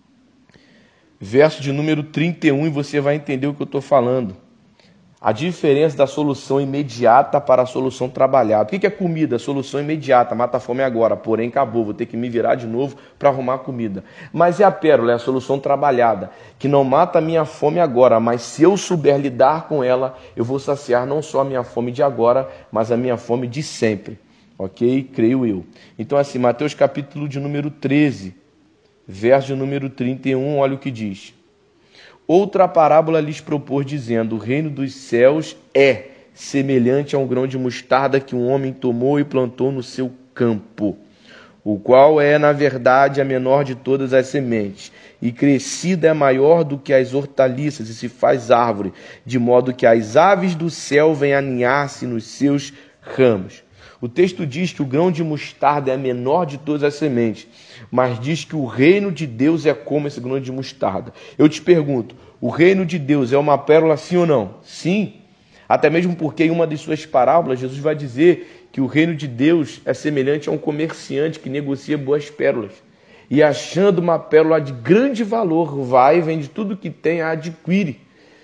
verso de número trinta e um, e você vai entender o que eu estou falando. A diferença da solução imediata para a solução trabalhada. O que é comida? Solução imediata, mata a fome agora, porém acabou, vou ter que me virar de novo para arrumar comida. Mas é a pérola, é a solução trabalhada, que não mata a minha fome agora, mas se eu souber lidar com ela, eu vou saciar não só a minha fome de agora, mas a minha fome de sempre. Ok? Creio eu. Então assim, Mateus capítulo de número treze, verso de número trinta e um, olha o que diz. Outra parábola lhes propôs, dizendo: o reino dos céus é semelhante a um grão de mostarda que um homem tomou e plantou no seu campo, o qual é, na verdade, a menor de todas as sementes, e crescida é maior do que as hortaliças, e se faz árvore, de modo que as aves do céu vêm aninhar-se nos seus ramos. O texto diz que o grão de mostarda é a menor de todas as sementes, mas diz que o reino de Deus é como esse grão de mostarda. Eu te pergunto, o reino de Deus é uma pérola, sim ou não? Sim. Até mesmo porque em uma de suas parábolas, Jesus vai dizer que o reino de Deus é semelhante a um comerciante que negocia boas pérolas. E achando uma pérola de grande valor, vai, vende tudo que tem, a adquire.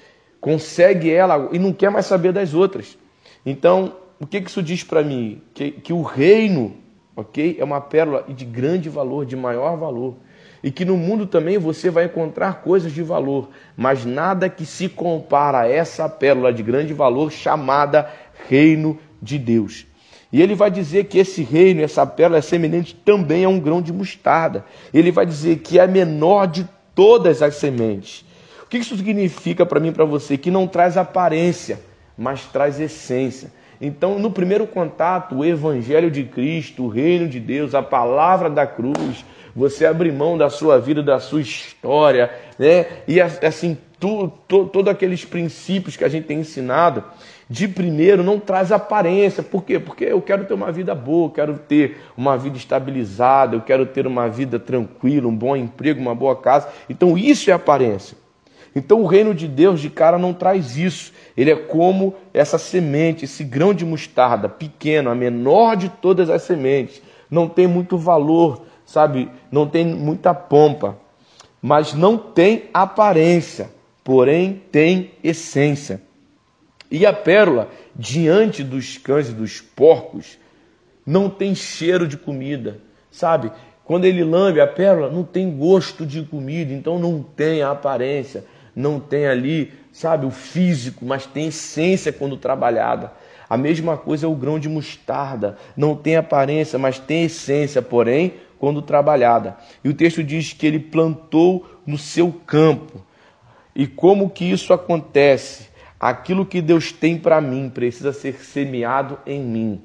Consegue ela e não quer mais saber das outras. Então, o que isso diz para mim? Que, que o reino, ok, é uma pérola de grande valor, de maior valor. E que no mundo também você vai encontrar coisas de valor, mas nada que se compara a essa pérola de grande valor chamada reino de Deus. E ele vai dizer que esse reino, essa pérola é semelhante também a um grão de mostarda. Ele vai dizer que é a menor de todas as sementes. O que isso significa para mim e para você? Que não traz aparência, mas traz essência. Então, no primeiro contato, o Evangelho de Cristo, o Reino de Deus, a palavra da cruz, você abrir mão da sua vida, da sua história, né? E assim, tu, tu, todos aqueles princípios que a gente tem ensinado, de primeiro não traz aparência. Por quê? Porque eu quero ter uma vida boa, eu quero ter uma vida estabilizada, eu quero ter uma vida tranquila, um bom emprego, uma boa casa. Então, isso é aparência. Então o reino de Deus de cara não traz isso. Ele é como essa semente, esse grão de mostarda, pequeno, a menor de todas as sementes. Não tem muito valor, sabe? Não tem muita pompa, mas não tem aparência, porém tem essência. E a pérola, diante dos cães e dos porcos, não tem cheiro de comida, sabe? Quando ele lambe a pérola, não tem gosto de comida, então não tem a aparência. Não tem ali, sabe, o físico, mas tem essência quando trabalhada. A mesma coisa é o grão de mostarda. Não tem aparência, mas tem essência, porém, quando trabalhada. E o texto diz que ele plantou no seu campo. E como que isso acontece? Aquilo que Deus tem para mim precisa ser semeado em mim.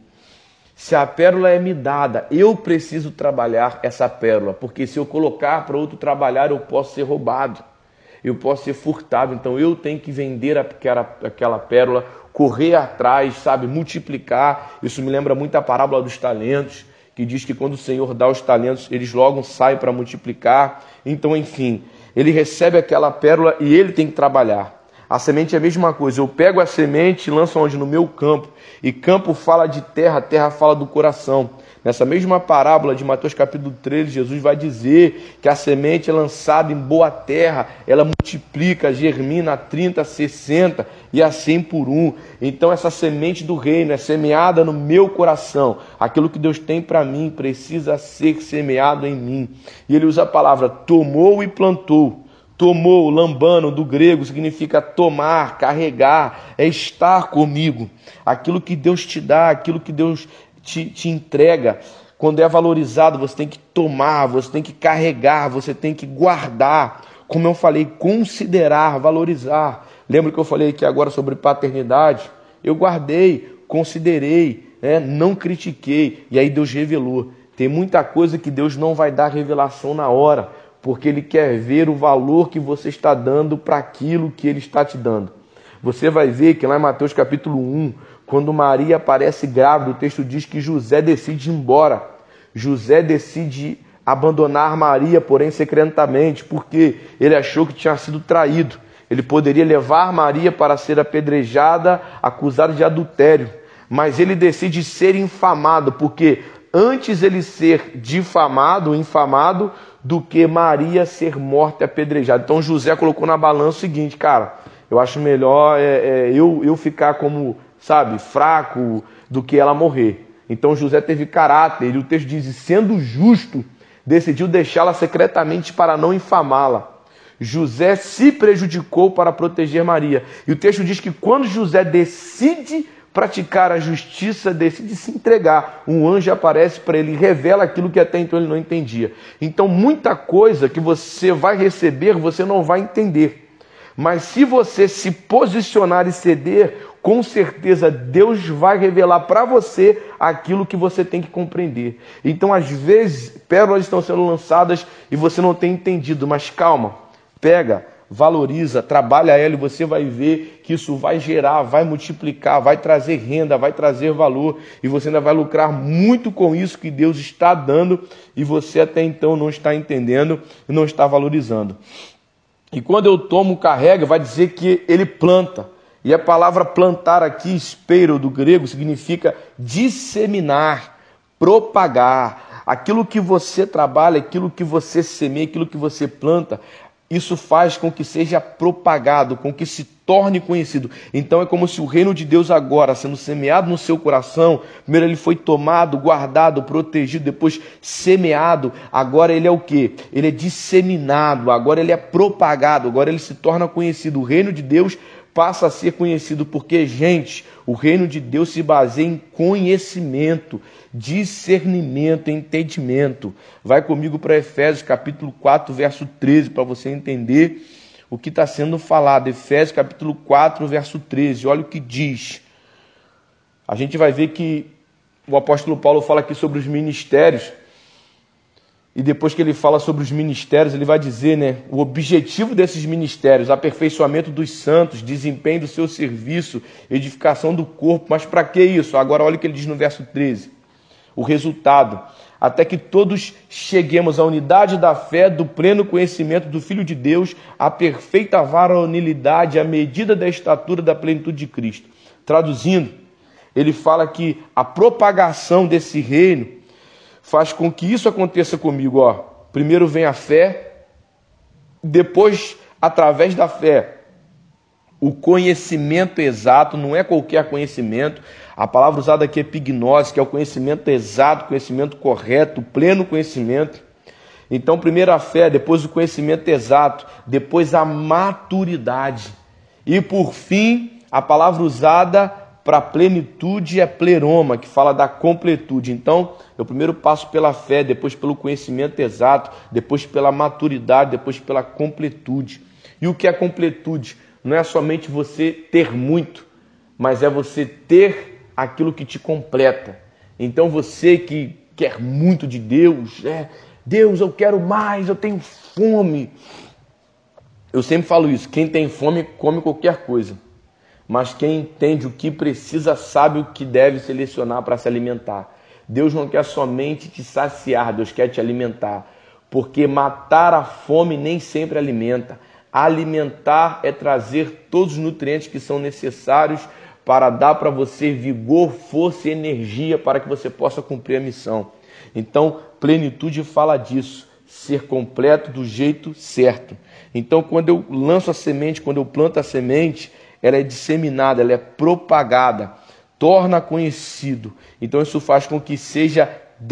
Se a pérola é me dada, eu preciso trabalhar essa pérola, porque se eu colocar para outro trabalhar, eu posso ser roubado, eu posso ser furtado. Então eu tenho que vender aquela, aquela pérola, correr atrás, sabe, multiplicar. Isso me lembra muito a parábola dos talentos, que diz que quando o Senhor dá os talentos, eles logo saem para multiplicar. Então, enfim, ele recebe aquela pérola e ele tem que trabalhar. A semente é a mesma coisa. Eu pego a semente e lanço onde? No meu campo. E campo fala de terra, terra fala do coração. Nessa mesma parábola de Mateus capítulo treze, Jesus vai dizer que a semente é lançada em boa terra, ela multiplica, germina a trinta, sessenta e a cem por um. Então essa semente do reino é semeada no meu coração. Aquilo que Deus tem para mim precisa ser semeado em mim. E ele usa a palavra tomou e plantou. Tomou, lambano, do grego, significa tomar, carregar, é estar comigo. Aquilo que Deus te dá, aquilo que Deus te, te entrega, quando é valorizado, você tem que tomar, você tem que carregar, você tem que guardar. Como eu falei, considerar, valorizar. Lembra que eu falei aqui agora sobre paternidade? Eu guardei, considerei, né? Não critiquei. E aí Deus revelou. Tem muita coisa que Deus não vai dar revelação na hora, porque Ele quer ver o valor que você está dando para aquilo que Ele está te dando. Você vai ver que lá em Mateus capítulo um, quando Maria aparece grávida, o texto diz que José decide ir embora. José decide abandonar Maria, porém secretamente, porque ele achou que tinha sido traído. Ele poderia levar Maria para ser apedrejada, acusada de adultério. Mas ele decide ser infamado, porque antes ele ser difamado, infamado, do que Maria ser morta e apedrejada. Então José colocou na balança o seguinte, cara, eu acho melhor é, é, eu, eu ficar como, sabe, fraco do que ela morrer. Então José teve caráter, e o texto diz, sendo justo, decidiu deixá-la secretamente para não infamá-la. José se prejudicou para proteger Maria. E o texto diz que quando José decide praticar a justiça, decide se entregar, um anjo aparece para ele e revela aquilo que até então ele não entendia. Então muita coisa que você vai receber, você não vai entender. Mas se você se posicionar e ceder, com certeza Deus vai revelar para você aquilo que você tem que compreender. Então às vezes pérolas estão sendo lançadas e você não tem entendido, mas calma, pega, valoriza, trabalha ela e você vai ver que isso vai gerar, vai multiplicar, vai trazer renda, vai trazer valor e você ainda vai lucrar muito com isso que Deus está dando e você até então não está entendendo e não está valorizando. E quando eu tomo, carrega, vai dizer que ele planta. E a palavra plantar aqui, espeiro do grego, significa disseminar, propagar. Aquilo que você trabalha, aquilo que você semeia, aquilo que você planta, isso faz com que seja propagado, com que se torne conhecido. Então é como se o reino de Deus agora, sendo semeado no seu coração, primeiro ele foi tomado, guardado, protegido, depois semeado, agora ele é o quê? Ele é disseminado, agora ele é propagado, agora ele se torna conhecido. O reino de Deus passa a ser conhecido porque, gente, o reino de Deus se baseia em conhecimento, discernimento, entendimento. Vai comigo para Efésios capítulo quatro, verso treze, para você entender o que está sendo falado. Efésios capítulo quatro, verso treze, olha o que diz. A gente vai ver que o apóstolo Paulo fala aqui sobre os ministérios, e depois que ele fala sobre os ministérios, ele vai dizer, né, o objetivo desses ministérios, aperfeiçoamento dos santos, desempenho do seu serviço, edificação do corpo. Mas para que isso? Agora olha o que ele diz no verso treze. O resultado, até que todos cheguemos à unidade da fé, do pleno conhecimento do Filho de Deus, à perfeita varonilidade, à medida da estatura da plenitude de Cristo. Traduzindo, ele fala que a propagação desse reino faz com que isso aconteça comigo. Ó. Primeiro vem a fé, depois, através da fé, o conhecimento exato, não é qualquer conhecimento. A palavra usada aqui é epignose, que é o conhecimento exato, conhecimento correto, pleno conhecimento. Então, primeiro a fé, depois o conhecimento exato, depois a maturidade. E, por fim, a palavra usada para a plenitude é pleroma, que fala da completude. Então, eu primeiro passo pela fé, depois pelo conhecimento exato, depois pela maturidade, depois pela completude. E o que é completude? Não é somente você ter muito, mas é você ter aquilo que te completa. Então, você que quer muito de Deus, é, Deus, eu quero mais, eu tenho fome. Eu sempre falo isso, quem tem fome come qualquer coisa. Mas quem entende o que precisa sabe o que deve selecionar para se alimentar. Deus não quer somente te saciar, Deus quer te alimentar. Porque matar a fome nem sempre alimenta. Alimentar é trazer todos os nutrientes que são necessários para dar para você vigor, força e energia para que você possa cumprir a missão. Então, plenitude fala disso, ser completo do jeito certo. Então, quando eu lanço a semente, quando eu planto a semente, ela é disseminada, ela é propagada, torna conhecido. Então isso faz com que seja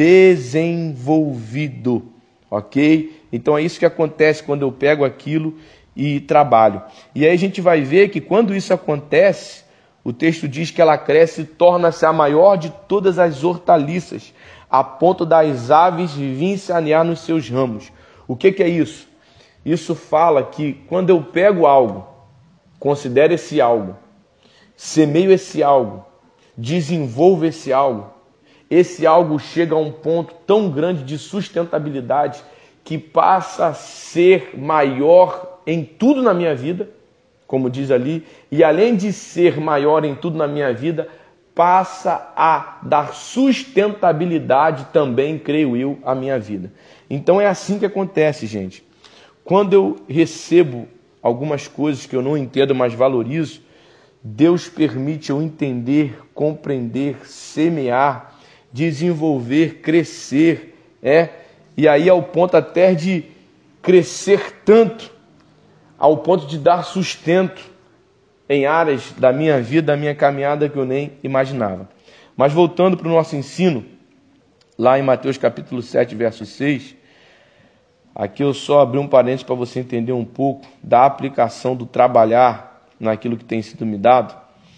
desenvolvido, ok? Então é isso que acontece quando eu pego aquilo e trabalho. E aí a gente vai ver que quando isso acontece, o texto diz que ela cresce e torna-se a maior de todas as hortaliças, a ponto das aves virem sanear nos seus ramos. O que que é isso? Isso fala que quando eu pego algo, considere esse algo, semeio esse algo, desenvolva esse algo. Esse algo chega a um ponto tão grande de sustentabilidade que passa a ser maior em tudo na minha vida, como diz ali, e além de ser maior em tudo na minha vida, passa a dar sustentabilidade também, creio eu, à minha vida. Então é assim que acontece, gente. Quando eu recebo algumas coisas que eu não entendo, mas valorizo, Deus permite eu entender, compreender, semear, desenvolver, crescer, é, e aí ao ponto até de crescer tanto, ao ponto de dar sustento em áreas da minha vida, da minha caminhada que eu nem imaginava. Mas voltando para o nosso ensino, lá em Mateus capítulo sete, verso seis, aqui eu só abri um parênteses para você entender um pouco da aplicação do trabalhar naquilo que tem sido me dado.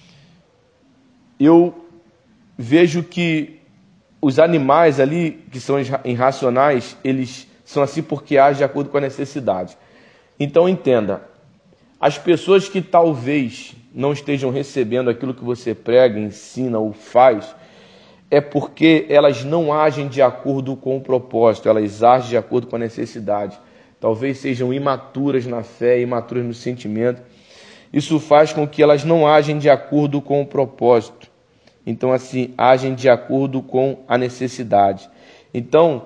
Eu vejo que os animais ali, que são irracionais, eles são assim porque agem de acordo com a necessidade. Então entenda, as pessoas que talvez não estejam recebendo aquilo que você prega, ensina ou faz, é porque elas não agem de acordo com o propósito, elas agem de acordo com a necessidade. Talvez sejam imaturas na fé, imaturas no sentimento. Isso faz com que elas não agem de acordo com o propósito. Então, assim, agem de acordo com a necessidade. Então,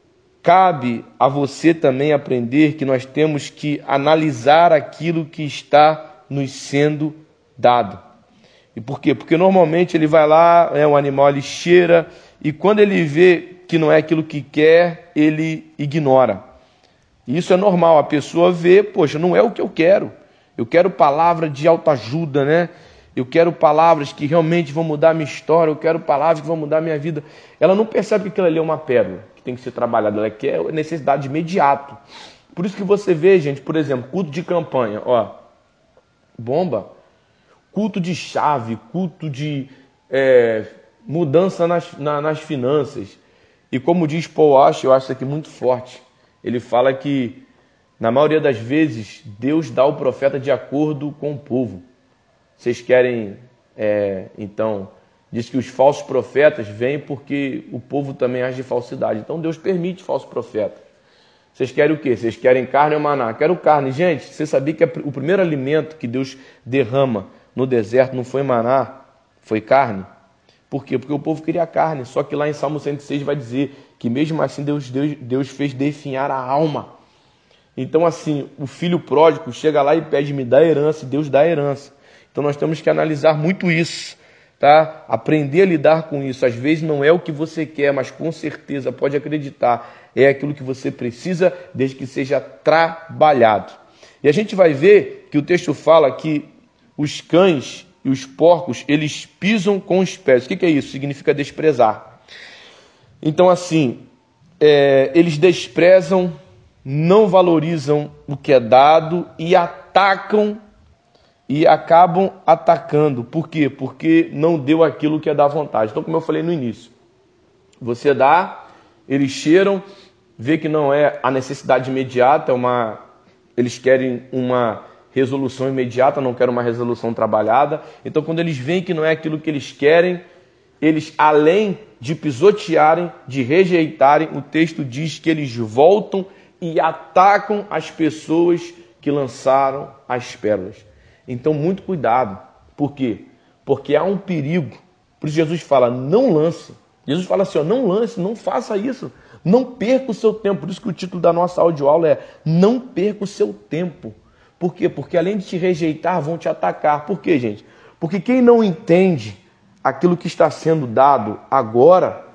cabe a você também aprender que nós temos que analisar aquilo que está nos sendo dado. E por quê? Porque normalmente ele vai lá, é um animal, ele cheira, e quando ele vê que não é aquilo que quer, ele ignora. E isso é normal, a pessoa vê, poxa, não é o que eu quero. Eu quero palavra de autoajuda, né? Eu quero palavras que realmente vão mudar a minha história, eu quero palavras que vão mudar a minha vida. Ela não percebe que aquilo ali é uma pérola, que tem que ser trabalhada, ela quer necessidade imediata. Por isso que você vê, gente, por exemplo, culto de campanha, ó, bomba. Culto de chave, culto de é, mudança nas, na, nas finanças. E como diz Paul Washer, eu acho isso aqui muito forte. Ele fala que, na maioria das vezes, Deus dá o profeta de acordo com o povo. Vocês querem, é, então, diz que os falsos profetas vêm porque o povo também age de falsidade. Então Deus permite falso profeta. Vocês querem o quê? Vocês querem carne ou maná? Quero carne. Gente, você sabia que o primeiro alimento que Deus derrama no deserto não foi maná, foi carne? Por quê? Porque o povo queria carne. Só que lá em Salmo cento e seis vai dizer que mesmo assim Deus, Deus, Deus fez definhar a alma. Então assim, o filho pródigo chega lá e pede, me dá herança, e Deus dá herança. Então nós temos que analisar muito isso, tá? Aprender a lidar com isso. Às vezes não é o que você quer, mas com certeza, pode acreditar, é aquilo que você precisa, desde que seja trabalhado. E a gente vai ver que o texto fala que os cães e os porcos, eles pisam com os pés. O que é isso? Significa desprezar. Então, assim, é, eles desprezam, não valorizam o que é dado e atacam e acabam atacando. Por quê? Porque não deu aquilo que é da vontade. Então, como eu falei no início, você dá, eles cheiram, vê que não é a necessidade imediata, é uma, eles querem uma resolução imediata, não querem uma resolução trabalhada. Então, quando eles veem que não é aquilo que eles querem, eles, além de pisotearem, de rejeitarem, o texto diz que eles voltam e atacam as pessoas que lançaram as pérolas. Então, muito cuidado. Por quê? Porque há um perigo. Por isso Jesus fala, não lance. Jesus fala assim, ó, não lance, não faça isso. Não perca o seu tempo. Por isso que o título da nossa audioaula é Não perca o seu tempo. Por quê? Porque além de te rejeitar, vão te atacar. Por quê, gente? Porque quem não entende aquilo que está sendo dado agora,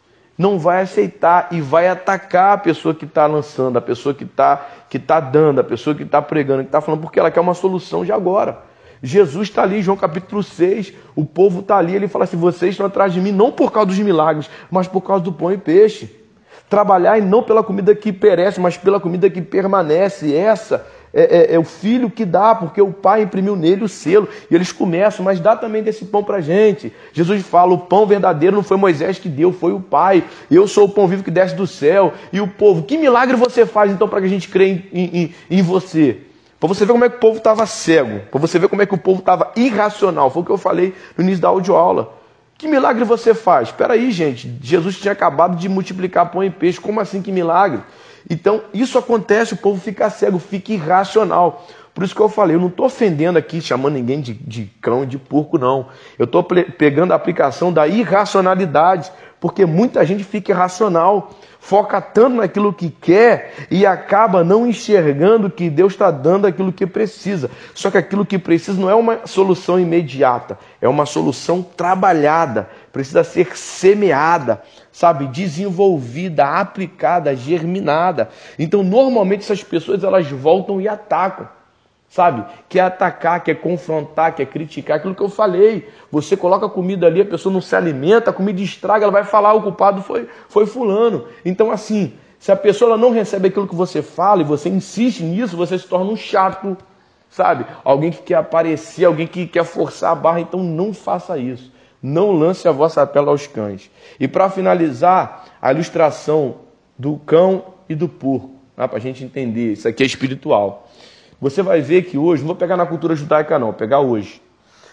não vai aceitar e vai atacar a pessoa que está lançando, a pessoa que está que tá dando, a pessoa que está pregando, que está falando, porque ela quer uma solução de agora. Jesus está ali, João capítulo seis, o povo está ali, ele fala assim, vocês estão atrás de mim não por causa dos milagres, mas por causa do pão e peixe. Trabalhai não pela comida que perece, mas pela comida que permanece. Essa é, é, é o filho que dá, porque o pai imprimiu nele o selo. E eles começam, mas dá também desse pão para a gente. Jesus fala, o pão verdadeiro não foi Moisés que deu, foi o pai. Eu sou o pão vivo que desce do céu. E o povo, que milagre você faz então para que a gente creia em, em, em você? Para você ver como é que o povo estava cego. Para você ver como é que o povo estava irracional. Foi o que eu falei no início da audioaula. Que milagre você faz? Espera aí, gente. Jesus tinha acabado de multiplicar pão e peixe. Como assim que milagre? Então, isso acontece, o povo fica cego, fica irracional. Por isso que eu falei, eu não estou ofendendo aqui, chamando ninguém de, de cão e de porco, não. Eu estou pegando a aplicação da irracionalidade, porque muita gente fica irracional, foca tanto naquilo que quer e acaba não enxergando que Deus está dando aquilo que precisa. Só que aquilo que precisa não é uma solução imediata, é uma solução trabalhada, precisa ser semeada, sabe, desenvolvida, aplicada, germinada. Então, normalmente, essas pessoas elas voltam e atacam. Sabe? Quer atacar, quer confrontar, quer criticar, aquilo que eu falei. Você coloca a comida ali, a pessoa não se alimenta, a comida estraga, ela vai falar, o culpado foi, foi fulano. Então assim, se a pessoa ela não recebe aquilo que você fala e você insiste nisso, você se torna um chato, sabe? Alguém que quer aparecer, alguém que quer forçar a barra, então não faça isso. Não lance a vossa pérola aos cães. E para finalizar, a ilustração do cão e do porco, né? Para a gente entender, isso aqui é espiritual. Você vai ver que hoje, não vou pegar na cultura judaica não, vou pegar hoje.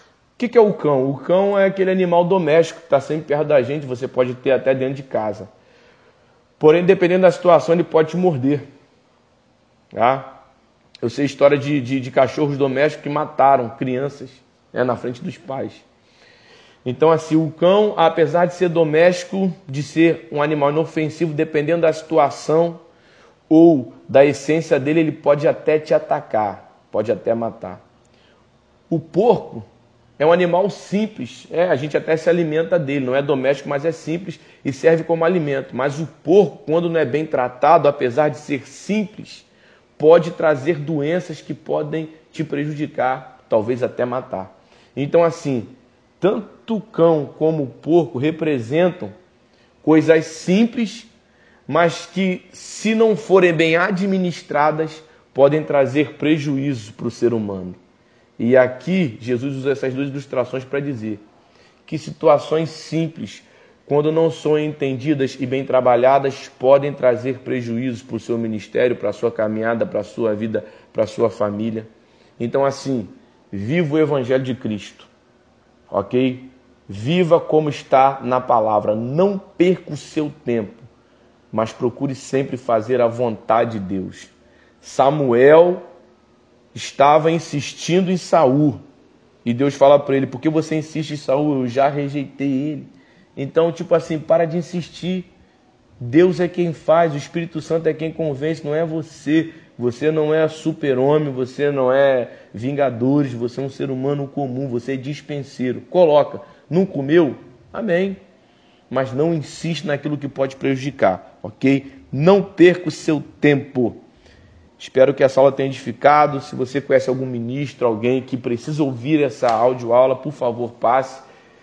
O que é o cão? O cão é aquele animal doméstico que está sempre perto da gente, você pode ter até dentro de casa. Porém, dependendo da situação, ele pode te morder. Tá? Eu sei história de, de, de cachorros domésticos que mataram crianças, né, na frente dos pais. Então, assim, o cão, apesar de ser doméstico, de ser um animal inofensivo, dependendo da situação ou da essência dele, ele pode até te atacar, pode até matar. O porco é um animal simples, é, a gente até se alimenta dele, não é doméstico, mas é simples e serve como alimento. Mas o porco, quando não é bem tratado, apesar de ser simples, pode trazer doenças que podem te prejudicar, talvez até matar. Então, assim, tanto o cão como o porco representam coisas simples, mas que, se não forem bem administradas, podem trazer prejuízo para o ser humano. E aqui, Jesus usa essas duas ilustrações para dizer que situações simples, quando não são entendidas e bem trabalhadas, podem trazer prejuízo para o seu ministério, para a sua caminhada, para a sua vida, para a sua família. Então, assim, viva o Evangelho de Cristo, ok? Viva como está na palavra, não perca o seu tempo, mas procure sempre fazer a vontade de Deus. Samuel estava insistindo em Saul, e Deus fala para ele, por que você insiste em Saul? Eu já rejeitei ele. Então, tipo assim, para de insistir. Deus é quem faz, o Espírito Santo é quem convence, não é você. Você não é super-homem, você não é Vingadores, você é um ser humano comum, você é dispenseiro. Coloca, não comeu? Amém. Mas não insiste naquilo que pode prejudicar, ok? Não perca o seu tempo. Espero que essa aula tenha edificado. Se você conhece algum ministro, alguém que precisa ouvir essa audioaula, por favor, passe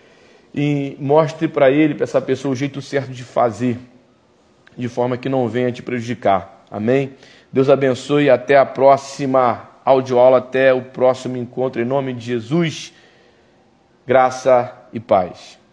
e mostre para ele, para essa pessoa, o jeito certo de fazer, de forma que não venha te prejudicar. Amém? Deus abençoe e até a próxima. audioaula. Até o próximo encontro, em nome de Jesus, graça e paz.